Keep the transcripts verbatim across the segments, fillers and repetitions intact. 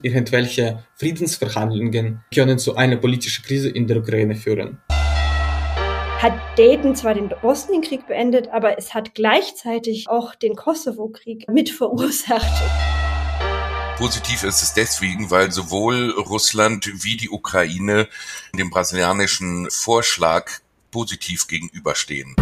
Irgendwelche Friedensverhandlungen können zu einer politischen Krise in der Ukraine führen. Hat Dayton zwar den Bosnienkrieg beendet, aber es hat gleichzeitig auch den Kosovo-Krieg mit verursacht. Positiv ist es deswegen, weil sowohl Russland wie die Ukraine dem brasilianischen Vorschlag positiv gegenüberstehen.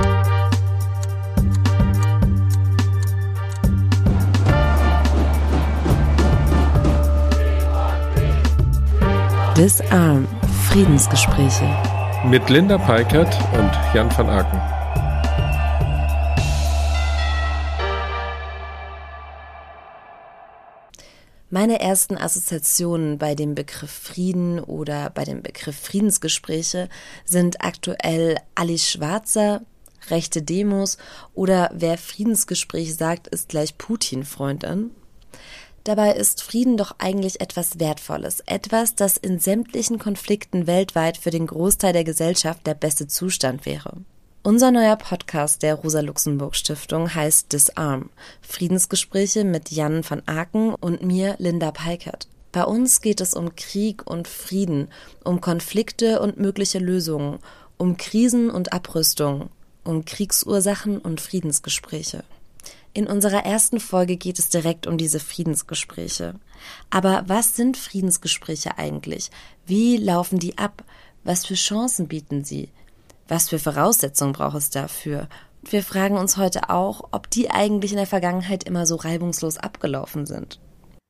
Disarm – Friedensgespräche mit Linda Peikert und Jan van Aken. Meine ersten Assoziationen bei dem Begriff Frieden oder bei dem Begriff Friedensgespräche sind aktuell Alice Schwarzer, rechte Demos oder wer Friedensgespräch sagt, ist gleich Putin-Freundin. Dabei ist Frieden doch eigentlich etwas Wertvolles, etwas, das in sämtlichen Konflikten weltweit für den Großteil der Gesellschaft der beste Zustand wäre. Unser neuer Podcast der Rosa-Luxemburg-Stiftung heißt Disarm – Friedensgespräche mit Jan van Aken und mir, Linda Peikert. Bei uns geht es um Krieg und Frieden, um Konflikte und mögliche Lösungen, um Krisen und Abrüstung, um Kriegsursachen und Friedensgespräche. In unserer ersten Folge geht es direkt um diese Friedensgespräche. Aber was sind Friedensgespräche eigentlich? Wie laufen die ab? Was für Chancen bieten sie? Was für Voraussetzungen braucht es dafür? Und wir fragen uns heute auch, ob die eigentlich in der Vergangenheit immer so reibungslos abgelaufen sind.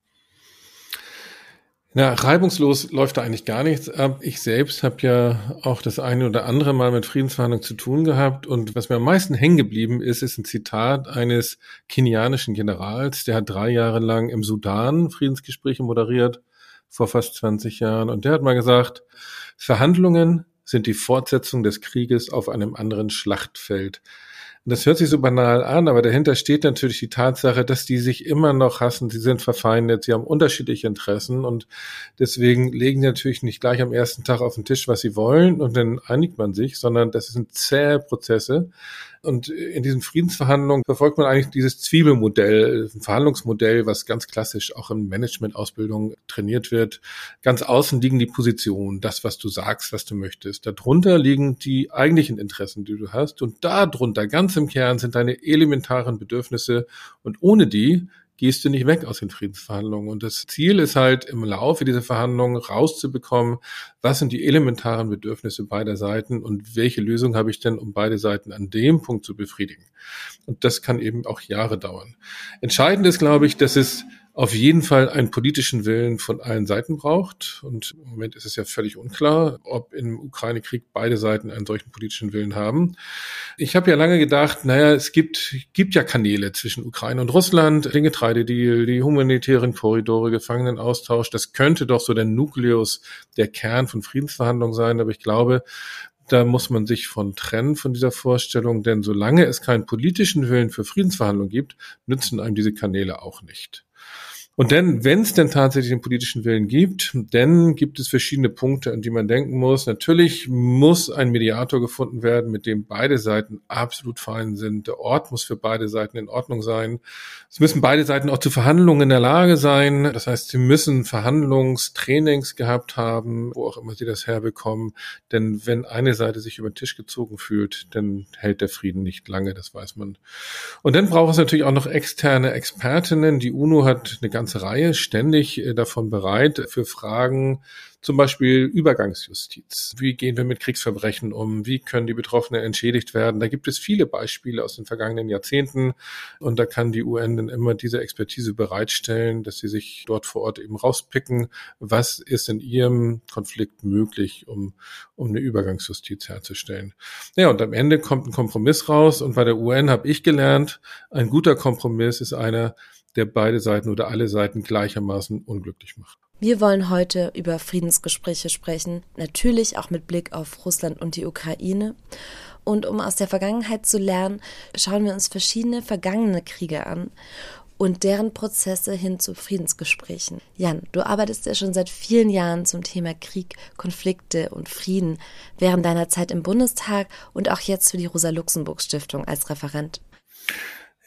Ja, reibungslos läuft da eigentlich gar nichts ab. Ich selbst habe ja auch das eine oder andere Mal mit Friedensverhandlungen zu tun gehabt. Und was mir am meisten hängen geblieben ist, ist ein Zitat eines kenianischen Generals. Der hat drei Jahre lang im Sudan Friedensgespräche moderiert, vor fast zwanzig Jahren. Und der hat mal gesagt, Verhandlungen sind die Fortsetzung des Krieges auf einem anderen Schlachtfeld. Und das hört sich so banal an, aber dahinter steht natürlich die Tatsache, dass die sich immer noch hassen, sie sind verfeindet, sie haben unterschiedliche Interessen und deswegen legen sie natürlich nicht gleich am ersten Tag auf den Tisch, was sie wollen und dann einigt man sich, sondern das sind zähe Prozesse. Und in diesen Friedensverhandlungen verfolgt man eigentlich dieses Zwiebelmodell, ein Verhandlungsmodell, was ganz klassisch auch in Managementausbildung trainiert wird. Ganz außen liegen die Positionen, das, was du sagst, was du möchtest. Darunter liegen die eigentlichen Interessen, die du hast. Und darunter, ganz im Kern, sind deine elementaren Bedürfnisse. Und ohne die gehst du nicht weg aus den Friedensverhandlungen. Und das Ziel ist halt im Laufe dieser Verhandlungen rauszubekommen, was sind die elementaren Bedürfnisse beider Seiten und welche Lösung habe ich denn, um beide Seiten an dem Punkt zu befriedigen. Und das kann eben auch Jahre dauern. Entscheidend ist, glaube ich, dass es auf jeden Fall einen politischen Willen von allen Seiten braucht. Und im Moment ist es ja völlig unklar, ob im Ukraine-Krieg beide Seiten einen solchen politischen Willen haben. Ich habe ja lange gedacht, naja, es gibt gibt ja Kanäle zwischen Ukraine und Russland, den Getreidedeal, die humanitären Korridore, Gefangenenaustausch. Das könnte doch so der Nukleus, der Kern von Friedensverhandlungen sein. Aber ich glaube, da muss man sich von trennen, von dieser Vorstellung. Denn solange es keinen politischen Willen für Friedensverhandlungen gibt, nützen einem diese Kanäle auch nicht. Und dann, wenn es denn tatsächlich den politischen Willen gibt, dann gibt es verschiedene Punkte, an die man denken muss. Natürlich muss ein Mediator gefunden werden, mit dem beide Seiten absolut fein sind. Der Ort muss für beide Seiten in Ordnung sein. Es müssen beide Seiten auch zu Verhandlungen in der Lage sein. Das heißt, sie müssen Verhandlungstrainings gehabt haben, wo auch immer sie das herbekommen. Denn wenn eine Seite sich über den Tisch gezogen fühlt, dann hält der Frieden nicht lange, das weiß man. Und dann braucht es natürlich auch noch externe Expertinnen. Die UNO hat eine ganze Reihe ständig davon bereit für Fragen, zum Beispiel Übergangsjustiz. Wie gehen wir mit Kriegsverbrechen um? Wie können die Betroffenen entschädigt werden? Da gibt es viele Beispiele aus den vergangenen Jahrzehnten und da kann die U N dann immer diese Expertise bereitstellen, dass sie sich dort vor Ort eben rauspicken, was ist in ihrem Konflikt möglich, um, um eine Übergangsjustiz herzustellen. Ja, und am Ende kommt ein Kompromiss raus und bei der U N habe ich gelernt, ein guter Kompromiss ist einer, der beide Seiten oder alle Seiten gleichermaßen unglücklich macht. Wir wollen heute über Friedensgespräche sprechen, natürlich auch mit Blick auf Russland und die Ukraine. Und um aus der Vergangenheit zu lernen, schauen wir uns verschiedene vergangene Kriege an und deren Prozesse hin zu Friedensgesprächen. Jan, du arbeitest ja schon seit vielen Jahren zum Thema Krieg, Konflikte und Frieden, während deiner Zeit im Bundestag und auch jetzt für die Rosa-Luxemburg-Stiftung als Referent.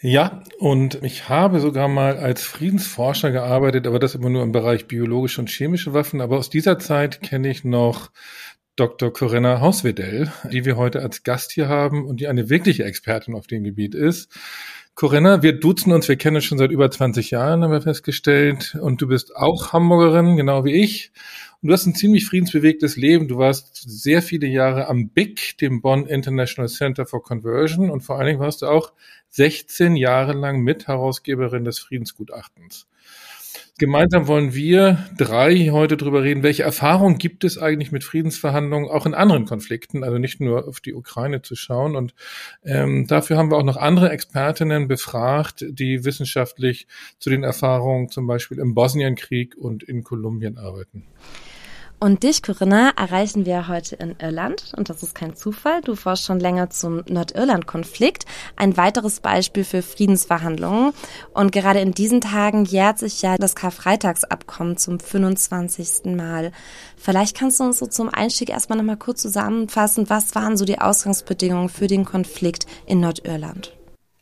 Ja, und ich habe sogar mal als Friedensforscher gearbeitet, aber das immer nur im Bereich biologische und chemische Waffen. Aber aus dieser Zeit kenne ich noch Doktor Corinna Hauswedel, die wir heute als Gast hier haben und die eine wirkliche Expertin auf dem Gebiet ist. Corinna, wir duzen uns, wir kennen uns schon seit über zwanzig Jahren, haben wir festgestellt. Und du bist auch Hamburgerin, genau wie ich. Und du hast ein ziemlich friedensbewegtes Leben. Du warst sehr viele Jahre am B I C, dem Bonn International Center for Conversion. Und vor allen Dingen warst du auch sechzehn Jahre lang Mitherausgeberin des Friedensgutachtens. Gemeinsam wollen wir drei heute drüber reden, welche Erfahrungen gibt es eigentlich mit Friedensverhandlungen, auch in anderen Konflikten, also nicht nur auf die Ukraine zu schauen. Und ähm, dafür haben wir auch noch andere Expertinnen befragt, die wissenschaftlich zu den Erfahrungen zum Beispiel im Bosnienkrieg und in Kolumbien arbeiten. Und dich, Corinna, erreichen wir heute in Irland. Und das ist kein Zufall. Du forschst schon länger zum Nordirland-Konflikt. Ein weiteres Beispiel für Friedensverhandlungen. Und gerade in diesen Tagen jährt sich ja das Karfreitagsabkommen zum fünfundzwanzigsten Mal. Vielleicht kannst du uns so zum Einstieg erstmal nochmal kurz zusammenfassen, was waren so die Ausgangsbedingungen für den Konflikt in Nordirland?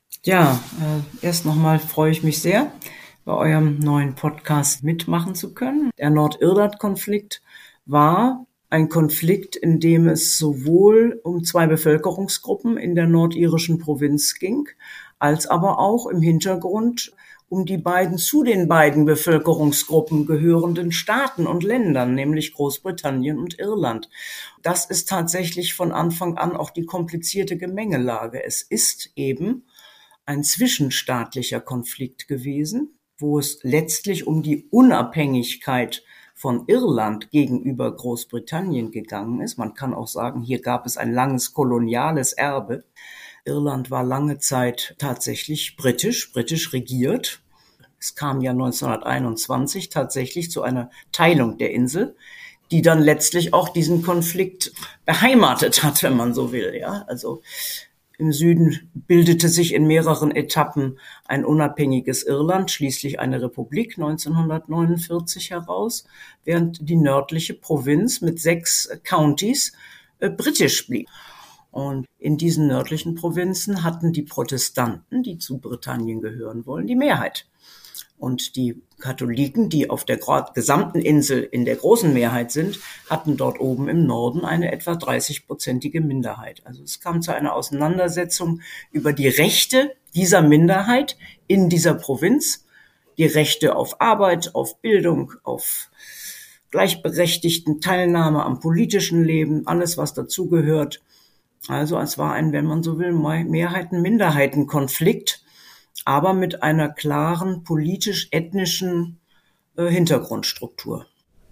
Ja, äh, erst nochmal freue ich mich sehr, bei eurem neuen Podcast mitmachen zu können. Der Nordirland-Konflikt war ein Konflikt, in dem es sowohl um zwei Bevölkerungsgruppen in der nordirischen Provinz ging, als aber auch im Hintergrund um die beiden zu den beiden Bevölkerungsgruppen gehörenden Staaten und Ländern, nämlich Großbritannien und Irland. Das ist tatsächlich von Anfang an auch die komplizierte Gemengelage. Es ist eben ein zwischenstaatlicher Konflikt gewesen, wo es letztlich um die Unabhängigkeit von Irland gegenüber Großbritannien gegangen ist. Man kann auch sagen, hier gab es ein langes koloniales Erbe. Irland war lange Zeit tatsächlich britisch, britisch regiert. Es kam ja neunzehnhunderteinundzwanzig tatsächlich zu einer Teilung der Insel, die dann letztlich auch diesen Konflikt beheimatet hat, wenn man so will. Ja, also im Süden bildete sich in mehreren Etappen ein unabhängiges Irland, schließlich eine Republik neunzehnhundertneunundvierzig heraus, während die nördliche Provinz mit sechs Countys äh, britisch blieb. Und in diesen nördlichen Provinzen hatten die Protestanten, die zu Britannien gehören wollen, die Mehrheit. Und die Katholiken, die auf der gesamten Insel in der großen Mehrheit sind, hatten dort oben im Norden eine etwa dreißig-prozentige Minderheit. Also es kam zu einer Auseinandersetzung über die Rechte dieser Minderheit in dieser Provinz, die Rechte auf Arbeit, auf Bildung, auf gleichberechtigten Teilnahme am politischen Leben, alles was dazugehört. Also es war ein, wenn man so will, Mehrheiten-Minderheiten-Konflikt, aber mit einer klaren politisch-ethnischen äh, Hintergrundstruktur.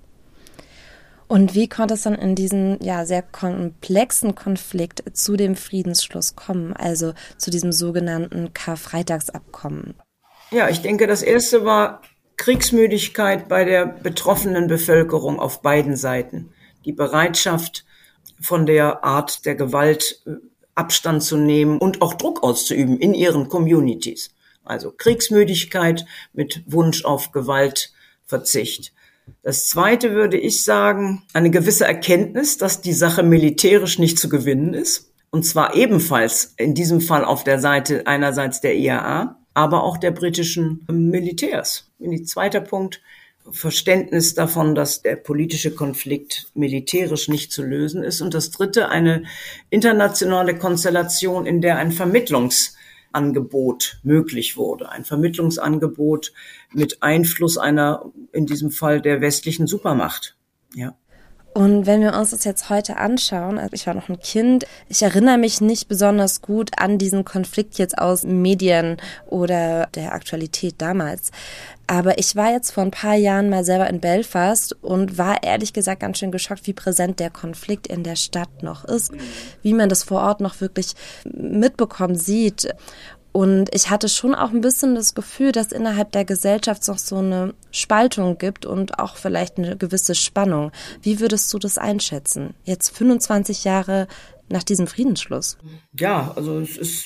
Und wie konnte es dann in diesem ja sehr komplexen Konflikt zu dem Friedensschluss kommen, also zu diesem sogenannten Karfreitagsabkommen? Ja, ich denke, das erste war Kriegsmüdigkeit bei der betroffenen Bevölkerung auf beiden Seiten. Die Bereitschaft, von der Art der Gewalt Abstand zu nehmen und auch Druck auszuüben in ihren Communities. Also Kriegsmüdigkeit mit Wunsch auf Gewaltverzicht. Das Zweite würde ich sagen, eine gewisse Erkenntnis, dass die Sache militärisch nicht zu gewinnen ist. Und zwar ebenfalls in diesem Fall auf der Seite einerseits der I A A, aber auch der britischen Militärs. Und zweiter Punkt, Verständnis davon, dass der politische Konflikt militärisch nicht zu lösen ist. Und das Dritte, eine internationale Konstellation, in der ein Vermittlungsangebot möglich wurde. Ein Vermittlungsangebot mit Einfluss einer, in diesem Fall der westlichen Supermacht. Ja. Und wenn wir uns das jetzt heute anschauen, also ich war noch ein Kind, ich erinnere mich nicht besonders gut an diesen Konflikt jetzt aus Medien oder der Aktualität damals. Aber ich war jetzt vor ein paar Jahren mal selber in Belfast und war ehrlich gesagt ganz schön geschockt, wie präsent der Konflikt in der Stadt noch ist, wie man das vor Ort noch wirklich mitbekommt, sieht. Und ich hatte schon auch ein bisschen das Gefühl, dass innerhalb der Gesellschaft noch so eine Spaltung gibt und auch vielleicht eine gewisse Spannung. Wie würdest du das einschätzen? Jetzt fünfundzwanzig Jahre nach diesem Friedensschluss. Ja, also es ist,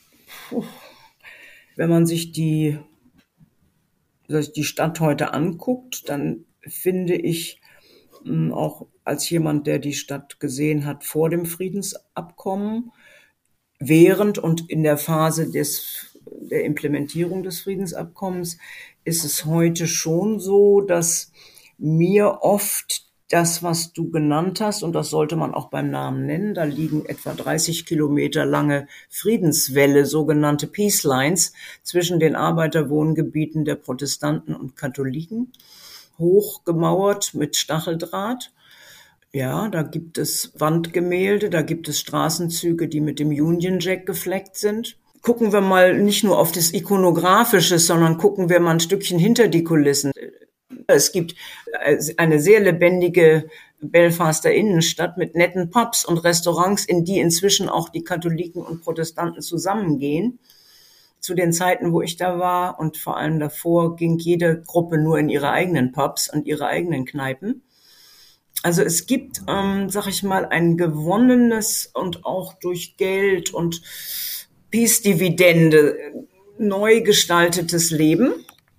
wenn man sich die, die Stadt heute anguckt, dann finde ich auch als jemand, der die Stadt gesehen hat vor dem Friedensabkommen, während und in der Phase des der Implementierung des Friedensabkommens ist es heute schon so, dass mir oft das, was du genannt hast, und das sollte man auch beim Namen nennen, da liegen etwa dreißig Kilometer lange Friedenswälle, sogenannte Peace Lines, zwischen den Arbeiterwohngebieten der Protestanten und Katholiken, hochgemauert mit Stacheldraht. Ja, da gibt es Wandgemälde, da gibt es Straßenzüge, die mit dem Union Jack gefleckt sind. Gucken wir mal nicht nur auf das Ikonografische, sondern gucken wir mal ein Stückchen hinter die Kulissen. Es gibt eine sehr lebendige Belfaster Innenstadt mit netten Pubs und Restaurants, in die inzwischen auch die Katholiken und Protestanten zusammengehen. Zu den Zeiten, wo ich da war und vor allem davor, ging jede Gruppe nur in ihre eigenen Pubs und ihre eigenen Kneipen. Also es gibt, ähm, sag ich mal, ein gewonnenes und auch durch Geld und Peace-Dividende neu gestaltetes Leben.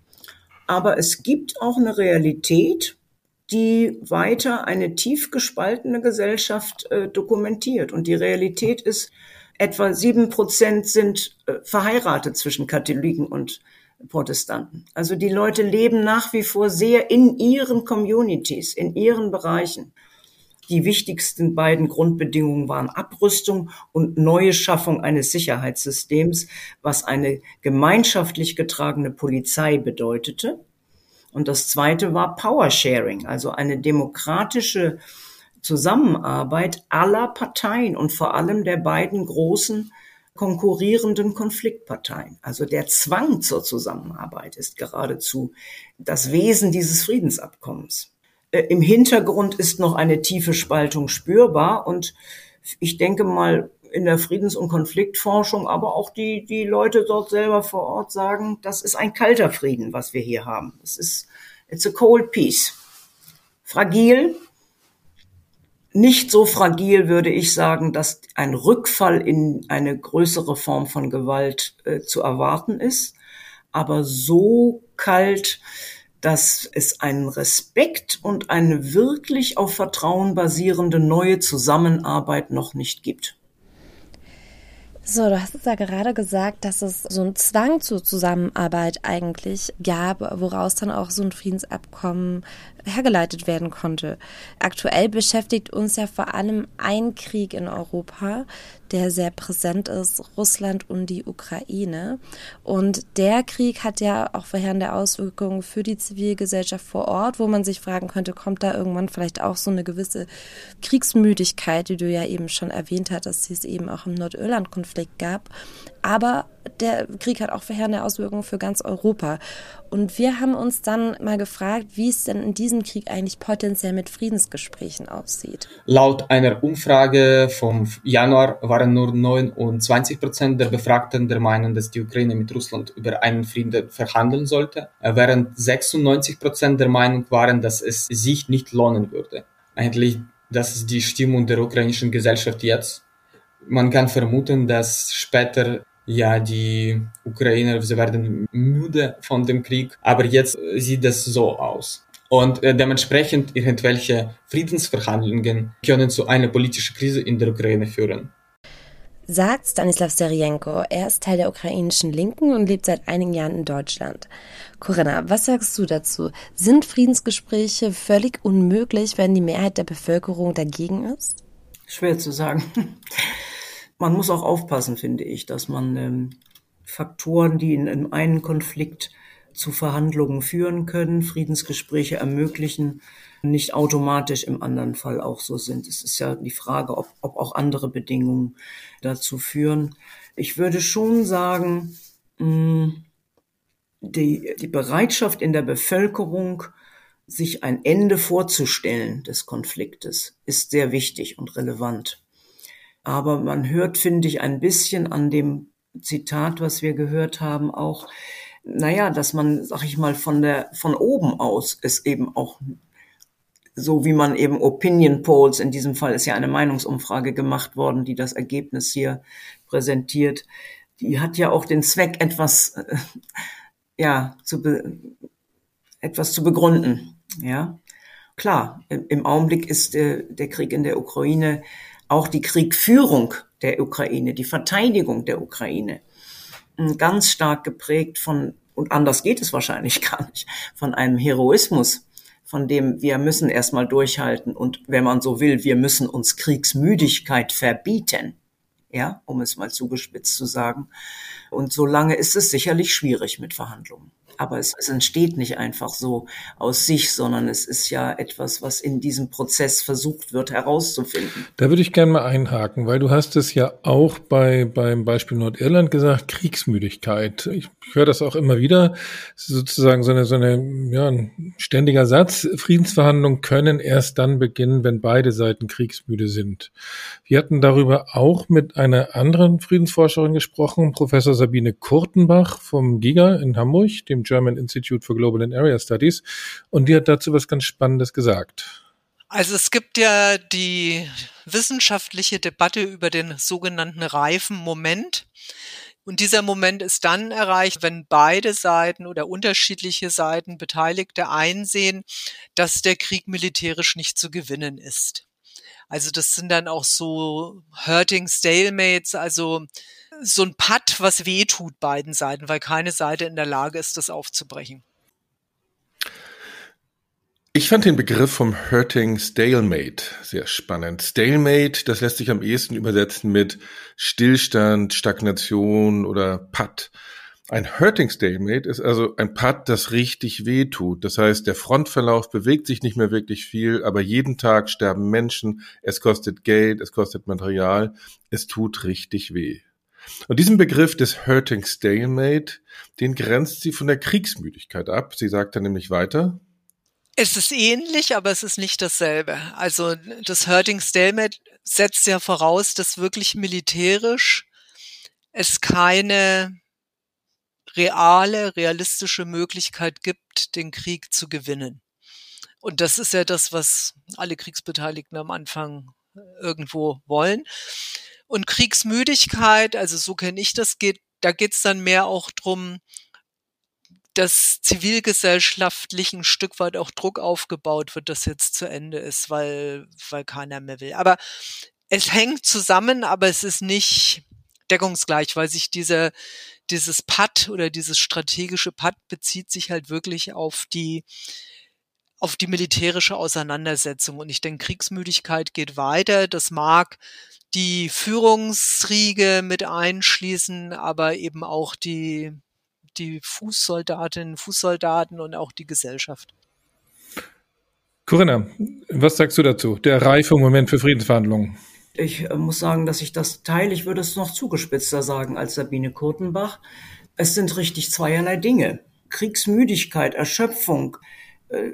Aber es gibt auch eine Realität, die weiter eine tief gespaltene Gesellschaft äh, dokumentiert. Und die Realität ist, etwa sieben Prozent sind äh, verheiratet zwischen Katholiken und Protestanten. Also die Leute leben nach wie vor sehr in ihren Communities, in ihren Bereichen. Die wichtigsten beiden Grundbedingungen waren Abrüstung und neue Schaffung eines Sicherheitssystems, was eine gemeinschaftlich getragene Polizei bedeutete. Und das zweite war Power-Sharing, also eine demokratische Zusammenarbeit aller Parteien und vor allem der beiden großen konkurrierenden Konfliktparteien. Also der Zwang zur Zusammenarbeit ist geradezu das Wesen dieses Friedensabkommens. Im Hintergrund ist noch eine tiefe Spaltung spürbar und ich denke mal in der Friedens- und Konfliktforschung, aber auch die, die Leute dort selber vor Ort sagen, das ist ein kalter Frieden, was wir hier haben. Es ist, it's a cold peace. Fragil, nicht so fragil würde ich sagen, dass ein Rückfall in eine größere Form von Gewalt äh, zu erwarten ist, aber so kalt, dass es einen Respekt und eine wirklich auf Vertrauen basierende neue Zusammenarbeit noch nicht gibt. So, du hast es ja gerade gesagt, dass es so einen Zwang zur Zusammenarbeit eigentlich gab, woraus dann auch so ein Friedensabkommen hergeleitet werden konnte. Aktuell beschäftigt uns ja vor allem ein Krieg in Europa, der sehr präsent ist, Russland und die Ukraine. Und der Krieg hat ja auch verheerende Auswirkungen für die Zivilgesellschaft vor Ort, wo man sich fragen könnte, kommt da irgendwann vielleicht auch so eine gewisse Kriegsmüdigkeit, die du ja eben schon erwähnt hattest, die es eben auch im Nordirland-Konflikt gab. Aber der Krieg hat auch verheerende Auswirkungen für ganz Europa. Und wir haben uns dann mal gefragt, wie es denn in diesem Krieg eigentlich potenziell mit Friedensgesprächen aussieht. Laut einer Umfrage vom Januar waren nur neunundzwanzig Prozent der Befragten der Meinung, dass die Ukraine mit Russland über einen Frieden verhandeln sollte, während sechsundneunzig Prozent der Meinung waren, dass es sich nicht lohnen würde. Eigentlich, das ist die Stimmung der ukrainischen Gesellschaft jetzt. Man kann vermuten, dass später ja die Ukrainer, sie werden müde von dem Krieg, aber jetzt sieht es so aus. Und äh, dementsprechend irgendwelche Friedensverhandlungen können zu einer politischen Krise in der Ukraine führen. Sagt Stanislav Serienko. Er ist Teil der ukrainischen Linken und lebt seit einigen Jahren in Deutschland. Corinna, was sagst du dazu? Sind Friedensgespräche völlig unmöglich, wenn die Mehrheit der Bevölkerung dagegen ist? Schwer zu sagen. Man muss auch aufpassen, finde ich, dass man ähm, Faktoren, die in, in einen Konflikt zu Verhandlungen führen können, Friedensgespräche ermöglichen, nicht automatisch im anderen Fall auch so sind. Es ist ja die Frage, ob, ob auch andere Bedingungen dazu führen. Ich würde schon sagen, mh, die, die Bereitschaft in der Bevölkerung, sich ein Ende vorzustellen des Konfliktes, ist sehr wichtig und relevant. Aber man hört, finde ich, ein bisschen an dem Zitat, was wir gehört haben, auch, naja, dass man, sag ich mal, von der, von oben aus es eben auch, so wie man eben Opinion Polls, in diesem Fall ist ja eine Meinungsumfrage gemacht worden, die das Ergebnis hier präsentiert, die hat ja auch den Zweck, etwas, äh, ja, zu, be, etwas zu begründen, ja. Klar, im Augenblick ist äh, der Krieg in der Ukraine auch die Kriegführung der Ukraine, die Verteidigung der Ukraine, ganz stark geprägt von, und anders geht es wahrscheinlich gar nicht, von einem Heroismus, von dem wir müssen erstmal durchhalten und wenn man so will, wir müssen uns Kriegsmüdigkeit verbieten, ja, um es mal zugespitzt zu sagen. Und solange ist es sicherlich schwierig mit Verhandlungen. Aber es, es entsteht nicht einfach so aus sich, sondern es ist ja etwas, was in diesem Prozess versucht wird herauszufinden. Da würde ich gerne mal einhaken, weil du hast es ja auch bei beim Beispiel Nordirland gesagt, Kriegsmüdigkeit. Ich höre das auch immer wieder, sozusagen so eine so eine ja ein ständiger Satz. Friedensverhandlungen können erst dann beginnen, wenn beide Seiten kriegsmüde sind. Wir hatten darüber auch mit einer anderen Friedensforscherin gesprochen, Professor Sabine Kurtenbach vom GIGA in Hamburg, dem German Institute for Global and Area Studies, und die hat dazu was ganz Spannendes gesagt. Also es gibt ja die wissenschaftliche Debatte über den sogenannten reifen Moment. Und dieser Moment ist dann erreicht, wenn beide Seiten oder unterschiedliche Seiten Beteiligte einsehen, dass der Krieg militärisch nicht zu gewinnen ist. Also das sind dann auch so hurting stalemates, also so ein Patt, was weh tut beiden Seiten, weil keine Seite in der Lage ist, das aufzubrechen. Ich fand den Begriff vom hurting stalemate sehr spannend. Stalemate, das lässt sich am ehesten übersetzen mit Stillstand, Stagnation oder Patt. Ein hurting stalemate ist also ein Patt, das richtig weh tut. Das heißt, der Frontverlauf bewegt sich nicht mehr wirklich viel, aber jeden Tag sterben Menschen, es kostet Geld, es kostet Material, es tut richtig weh. Und diesen Begriff des hurting stalemate, den grenzt sie von der Kriegsmüdigkeit ab. Sie sagt dann nämlich weiter: Es ist ähnlich, aber es ist nicht dasselbe. Also das hurting stalemate setzt ja voraus, dass wirklich militärisch es keine reale, realistische Möglichkeit gibt, den Krieg zu gewinnen. Und das ist ja das, was alle Kriegsbeteiligten am Anfang irgendwo wollen. Und Kriegsmüdigkeit, also so kenne ich das, geht, da geht es dann mehr auch drum, dass zivilgesellschaftlich ein Stück weit auch Druck aufgebaut wird, dass jetzt zu Ende ist, weil, weil keiner mehr will. Aber es hängt zusammen, aber es ist nicht deckungsgleich, weil sich diese, dieses Patt oder dieses strategische Patt bezieht sich halt wirklich auf die, auf die militärische Auseinandersetzung. Und ich denke, Kriegsmüdigkeit geht weiter. Das mag die Führungsriege mit einschließen, aber eben auch die, die Fußsoldatinnen, Fußsoldaten und auch die Gesellschaft. Corinna, was sagst du dazu? Der reife Moment für Friedensverhandlungen. Ich äh, muss sagen, dass ich das teile. Ich würde es noch zugespitzter sagen als Sabine Kurtenbach. Es sind richtig zweierlei Dinge. Kriegsmüdigkeit, Erschöpfung, äh,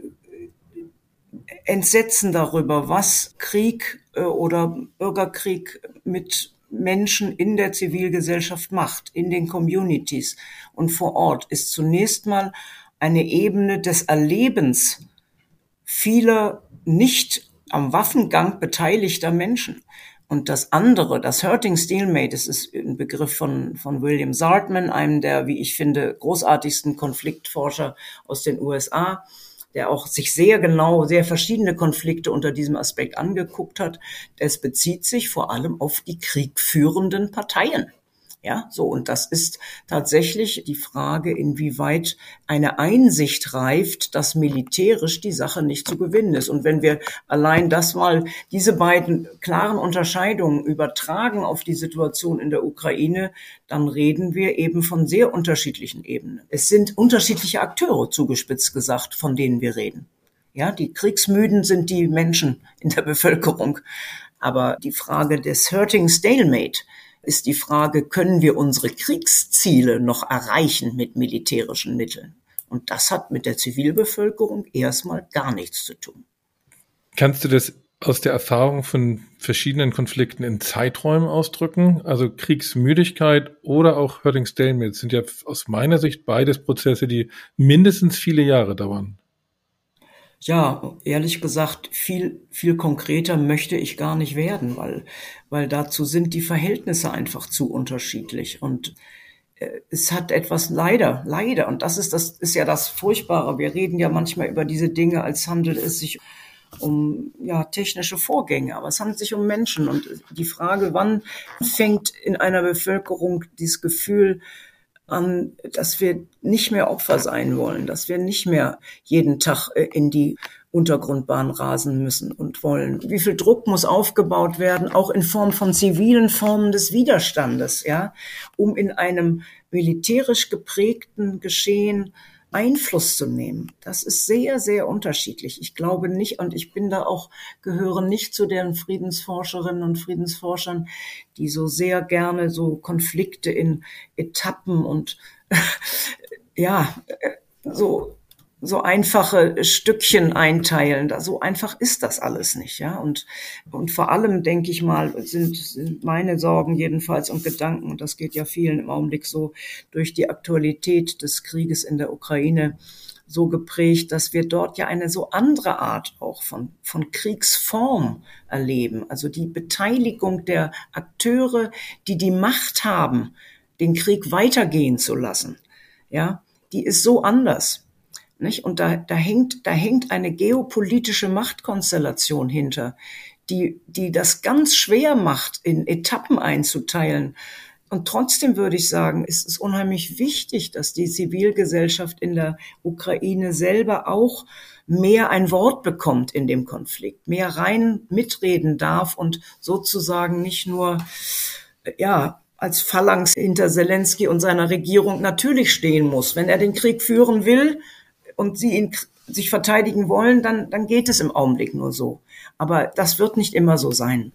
Entsetzen darüber, was Krieg äh, oder Bürgerkrieg mit Menschen in der Zivilgesellschaft macht, in den Communities und vor Ort, ist zunächst mal eine Ebene des Erlebens vieler nicht am Waffengang beteiligter Menschen. Und das andere, das hurting stalemate, das ist ein Begriff von, von William Sartman, einem der, wie ich finde, großartigsten Konfliktforscher aus den U S A, der auch sich sehr genau, sehr verschiedene Konflikte unter diesem Aspekt angeguckt hat. Es bezieht sich vor allem auf die kriegführenden Parteien. Ja, so. Und das ist tatsächlich die Frage, inwieweit eine Einsicht reift, dass militärisch die Sache nicht zu gewinnen ist. Und wenn wir allein das mal, diese beiden klaren Unterscheidungen übertragen auf die Situation in der Ukraine, dann reden wir eben von sehr unterschiedlichen Ebenen. Es sind unterschiedliche Akteure, zugespitzt gesagt, von denen wir reden. Ja, die Kriegsmüden sind die Menschen in der Bevölkerung. Aber die Frage des hurting stalemate ist die Frage, können wir unsere Kriegsziele noch erreichen mit militärischen Mitteln? Und das hat mit der Zivilbevölkerung erstmal gar nichts zu tun. Kannst du das aus der Erfahrung von verschiedenen Konflikten in Zeiträumen ausdrücken? Also Kriegsmüdigkeit oder auch hurting stalemate sind ja aus meiner Sicht beides Prozesse, die mindestens viele Jahre dauern. Ja, ehrlich gesagt, viel, viel konkreter möchte ich gar nicht werden, weil, weil dazu sind die Verhältnisse einfach zu unterschiedlich. Und äh, es hat etwas leider, leider, und das ist, das ist ja das Furchtbare. Wir reden ja manchmal über diese Dinge, als handelt es sich um, ja, technische Vorgänge, aber es handelt sich um Menschen. Und die Frage, wann fängt in einer Bevölkerung dieses Gefühl an, dass wir nicht mehr Opfer sein wollen, dass wir nicht mehr jeden Tag in die Untergrundbahn rasen müssen und wollen. Wie viel Druck muss aufgebaut werden, auch in Form von zivilen Formen des Widerstandes, ja, um in einem militärisch geprägten Geschehen Einfluss zu nehmen. Das ist sehr, sehr unterschiedlich. Ich glaube nicht, und ich bin da auch, gehöre nicht zu den Friedensforscherinnen und Friedensforschern, die so sehr gerne so Konflikte in Etappen und ja, so so einfache Stückchen einteilen. So einfach ist das alles nicht, ja. Und, und vor allem, denke ich mal, sind, sind meine Sorgen jedenfalls und Gedanken, und das geht ja vielen im Augenblick so, durch die Aktualität des Krieges in der Ukraine so geprägt, dass wir dort ja eine so andere Art auch von, von Kriegsform erleben. Also die Beteiligung der Akteure, die die Macht haben, den Krieg weitergehen zu lassen, ja, die ist so anders. Nicht? Und da, da hängt, da hängt eine geopolitische Machtkonstellation hinter, die, die das ganz schwer macht, in Etappen einzuteilen. Und trotzdem würde ich sagen, ist es unheimlich wichtig, dass die Zivilgesellschaft in der Ukraine selber auch mehr ein Wort bekommt in dem Konflikt, mehr rein mitreden darf und sozusagen nicht nur, ja, als Phalanx hinter Zelensky und seiner Regierung natürlich stehen muss. Wenn er den Krieg führen will, und sie ihn sich verteidigen wollen, dann, dann geht es im Augenblick nur so. Aber das wird nicht immer so sein.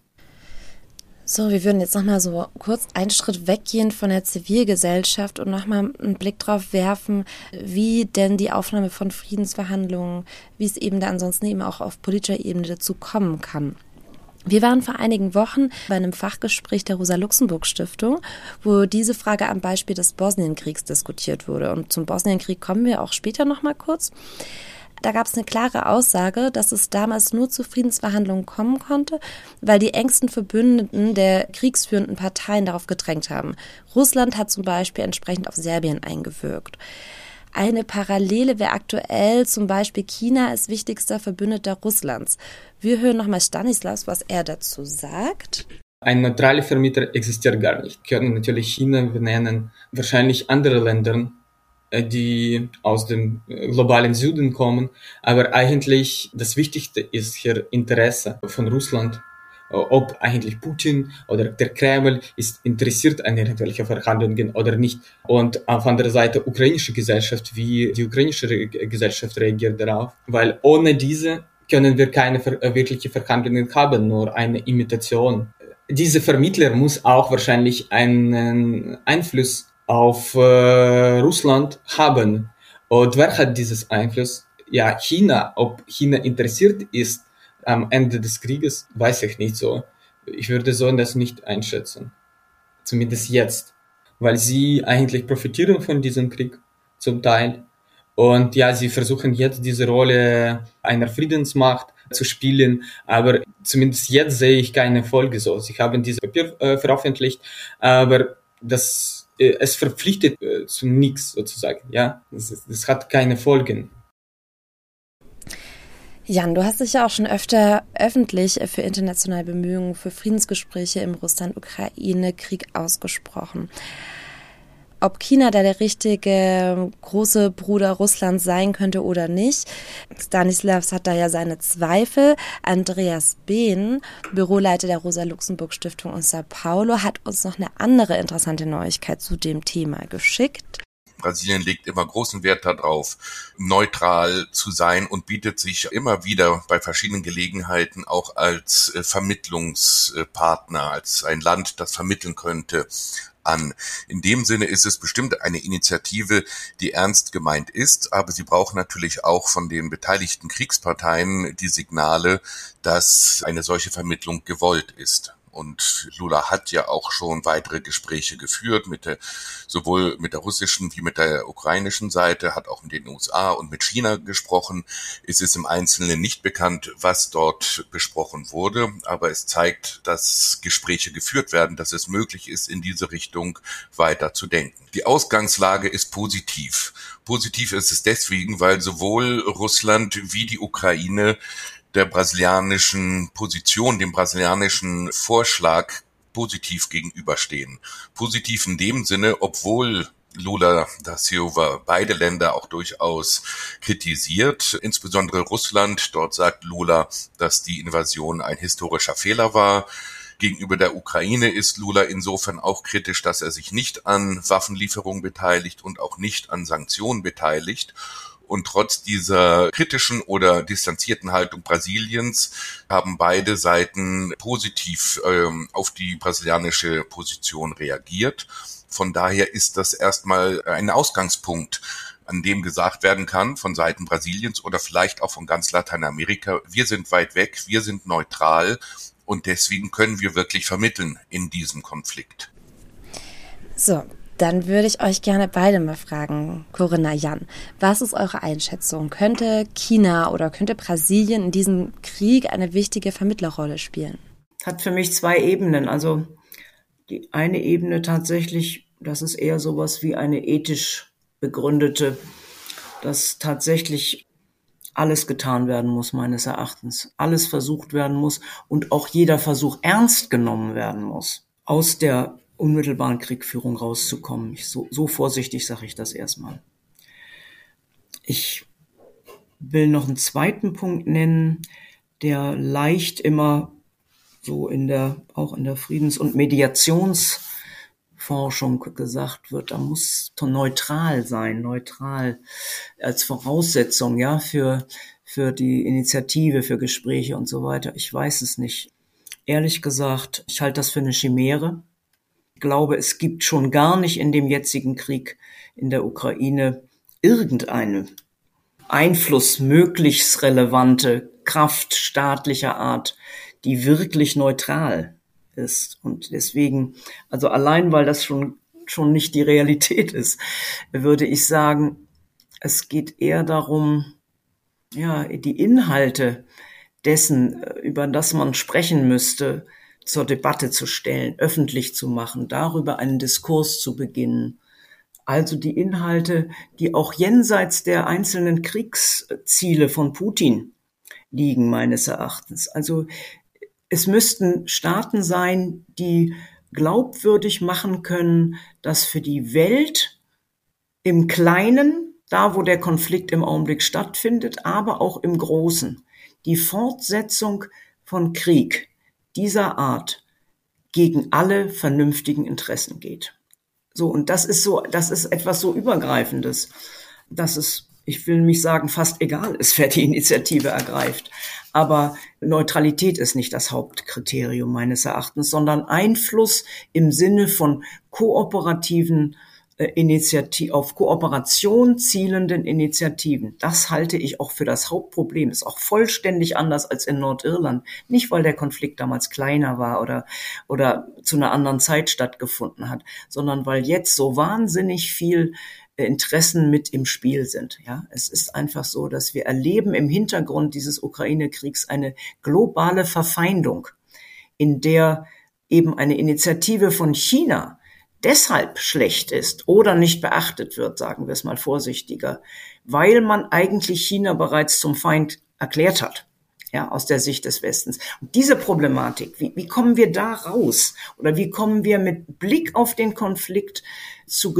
So, wir würden jetzt nochmal so kurz einen Schritt weggehen von der Zivilgesellschaft und nochmal einen Blick drauf werfen, wie denn die Aufnahme von Friedensverhandlungen, wie es eben da ansonsten eben auch auf politischer Ebene dazu kommen kann. Wir waren vor einigen Wochen bei einem Fachgespräch der Rosa-Luxemburg-Stiftung, wo diese Frage am Beispiel des Bosnienkriegs diskutiert wurde. Und zum Bosnienkrieg kommen wir auch später noch mal kurz. Da gab es eine klare Aussage, dass es damals nur zu Friedensverhandlungen kommen konnte, weil die engsten Verbündeten der kriegsführenden Parteien darauf gedrängt haben. Russland hat zum Beispiel entsprechend auf Serbien eingewirkt. Eine Parallele wäre aktuell zum Beispiel China als wichtigster Verbündeter Russlands. Wir hören nochmal Stanislas, was er dazu sagt. Ein neutraler Vermieter existiert gar nicht. Wir können natürlich China benennen, wahrscheinlich andere Länder, die aus dem globalen Süden kommen. Aber eigentlich das Wichtigste ist hier Interesse von Russland. Ob eigentlich Putin oder der Kreml ist interessiert an irgendwelchen Verhandlungen oder nicht. Und auf anderer Seite ukrainische Gesellschaft, wie die ukrainische Re- Gesellschaft reagiert darauf. Weil ohne diese können wir keine ver- wirkliche Verhandlungen haben, nur eine Imitation. Diese Vermittler muss auch wahrscheinlich einen Einfluss auf äh, Russland haben. Und wer hat dieses Einfluss? Ja, China. Ob China interessiert ist am Ende des Krieges, weiß ich nicht so. Ich würde so das nicht einschätzen. Zumindest jetzt. Weil sie eigentlich profitieren von diesem Krieg zum Teil. Und ja, sie versuchen jetzt diese Rolle einer Friedensmacht zu spielen. Aber zumindest jetzt sehe ich keine Folge so. Sie haben dieses Papier äh, veröffentlicht, aber das, äh, es verpflichtet äh, zu nichts sozusagen. Ja, das, das hat keine Folgen. Jan, du hast dich ja auch schon öfter öffentlich für internationale Bemühungen für Friedensgespräche im Russland-Ukraine-Krieg ausgesprochen. Ob China da der richtige große Bruder Russlands sein könnte oder nicht, Stanislas hat da ja seine Zweifel. Andreas Behn, Büroleiter der Rosa-Luxemburg-Stiftung in Sao Paulo, hat uns noch eine andere interessante Neuigkeit zu dem Thema geschickt. Brasilien legt immer großen Wert darauf, neutral zu sein und bietet sich immer wieder bei verschiedenen Gelegenheiten auch als Vermittlungspartner, als ein Land, das vermitteln könnte, an. In dem Sinne ist es bestimmt eine Initiative, die ernst gemeint ist, aber sie braucht natürlich auch von den beteiligten Kriegsparteien die Signale, dass eine solche Vermittlung gewollt ist. Und Lula hat ja auch schon weitere Gespräche geführt, mit der, sowohl mit der russischen wie mit der ukrainischen Seite, hat auch mit den U S A und mit China gesprochen. Es ist im Einzelnen nicht bekannt, was dort besprochen wurde, aber es zeigt, dass Gespräche geführt werden, dass es möglich ist, in diese Richtung weiter zu denken. Die Ausgangslage ist positiv. Positiv ist es deswegen, weil sowohl Russland wie die Ukraine der brasilianischen Position, dem brasilianischen Vorschlag positiv gegenüberstehen. Positiv in dem Sinne, obwohl Lula da Silva beide Länder auch durchaus kritisiert, insbesondere Russland. Dort sagt Lula, dass die Invasion ein historischer Fehler war. Gegenüber der Ukraine ist Lula insofern auch kritisch, dass er sich nicht an Waffenlieferungen beteiligt und auch nicht an Sanktionen beteiligt. Und trotz dieser kritischen oder distanzierten Haltung Brasiliens haben beide Seiten positiv ähm, auf die brasilianische Position reagiert. Von daher ist das erstmal ein Ausgangspunkt, an dem gesagt werden kann von Seiten Brasiliens oder vielleicht auch von ganz Lateinamerika, wir sind weit weg, wir sind neutral und deswegen können wir wirklich vermitteln in diesem Konflikt. So, dann würde ich euch gerne beide mal fragen, Corinna, Jan, was ist eure Einschätzung? Könnte China oder könnte Brasilien in diesem Krieg eine wichtige Vermittlerrolle spielen? Hat für mich zwei Ebenen. Also die eine Ebene tatsächlich, das ist eher sowas wie eine ethisch begründete, dass tatsächlich alles getan werden muss, meines Erachtens. Alles versucht werden muss und auch jeder Versuch ernst genommen werden muss, aus der unmittelbaren Kriegführung rauszukommen. Ich, so, so vorsichtig sage ich das erstmal. Ich will noch einen zweiten Punkt nennen, der leicht immer so in der, auch in der Friedens- und Mediationsforschung gesagt wird, da muss neutral sein, neutral als Voraussetzung, ja, für, für die Initiative, für Gespräche und so weiter. Ich weiß es nicht. Ehrlich gesagt, ich halte das für eine Chimäre. Ich glaube, es gibt schon gar nicht in dem jetzigen Krieg in der Ukraine irgendeine Einfluss möglichst relevante Kraft staatlicher Art, die wirklich neutral ist. Und deswegen, also allein weil das schon schon nicht die Realität ist, würde ich sagen, es geht eher darum, ja, die Inhalte dessen, über das man sprechen müsste, zur Debatte zu stellen, öffentlich zu machen, darüber einen Diskurs zu beginnen. Also die Inhalte, die auch jenseits der einzelnen Kriegsziele von Putin liegen, meines Erachtens. Also es müssten Staaten sein, die glaubwürdig machen können, dass für die Welt im Kleinen, da wo der Konflikt im Augenblick stattfindet, aber auch im Großen, die Fortsetzung von Krieg dieser Art gegen alle vernünftigen Interessen geht. So, und das ist so, das ist etwas so Übergreifendes, dass es, ich will nicht sagen, fast egal ist, wer die Initiative ergreift. Aber Neutralität ist nicht das Hauptkriterium meines Erachtens, sondern Einfluss im Sinne von kooperativen Initiativ, auf Kooperation zielenden Initiativen. Das halte ich auch für das Hauptproblem. Ist auch vollständig anders als in Nordirland. Nicht, weil der Konflikt damals kleiner war oder, oder zu einer anderen Zeit stattgefunden hat, sondern weil jetzt so wahnsinnig viel Interessen mit im Spiel sind. Ja, es ist einfach so, dass wir erleben im Hintergrund dieses Ukraine-Kriegs eine globale Verfeindung, in der eben eine Initiative von China deshalb schlecht ist oder nicht beachtet wird, sagen wir es mal vorsichtiger, weil man eigentlich China bereits zum Feind erklärt hat, ja, aus der Sicht des Westens. Und diese Problematik, wie, wie kommen wir da raus? Oder wie kommen wir mit Blick auf den Konflikt zu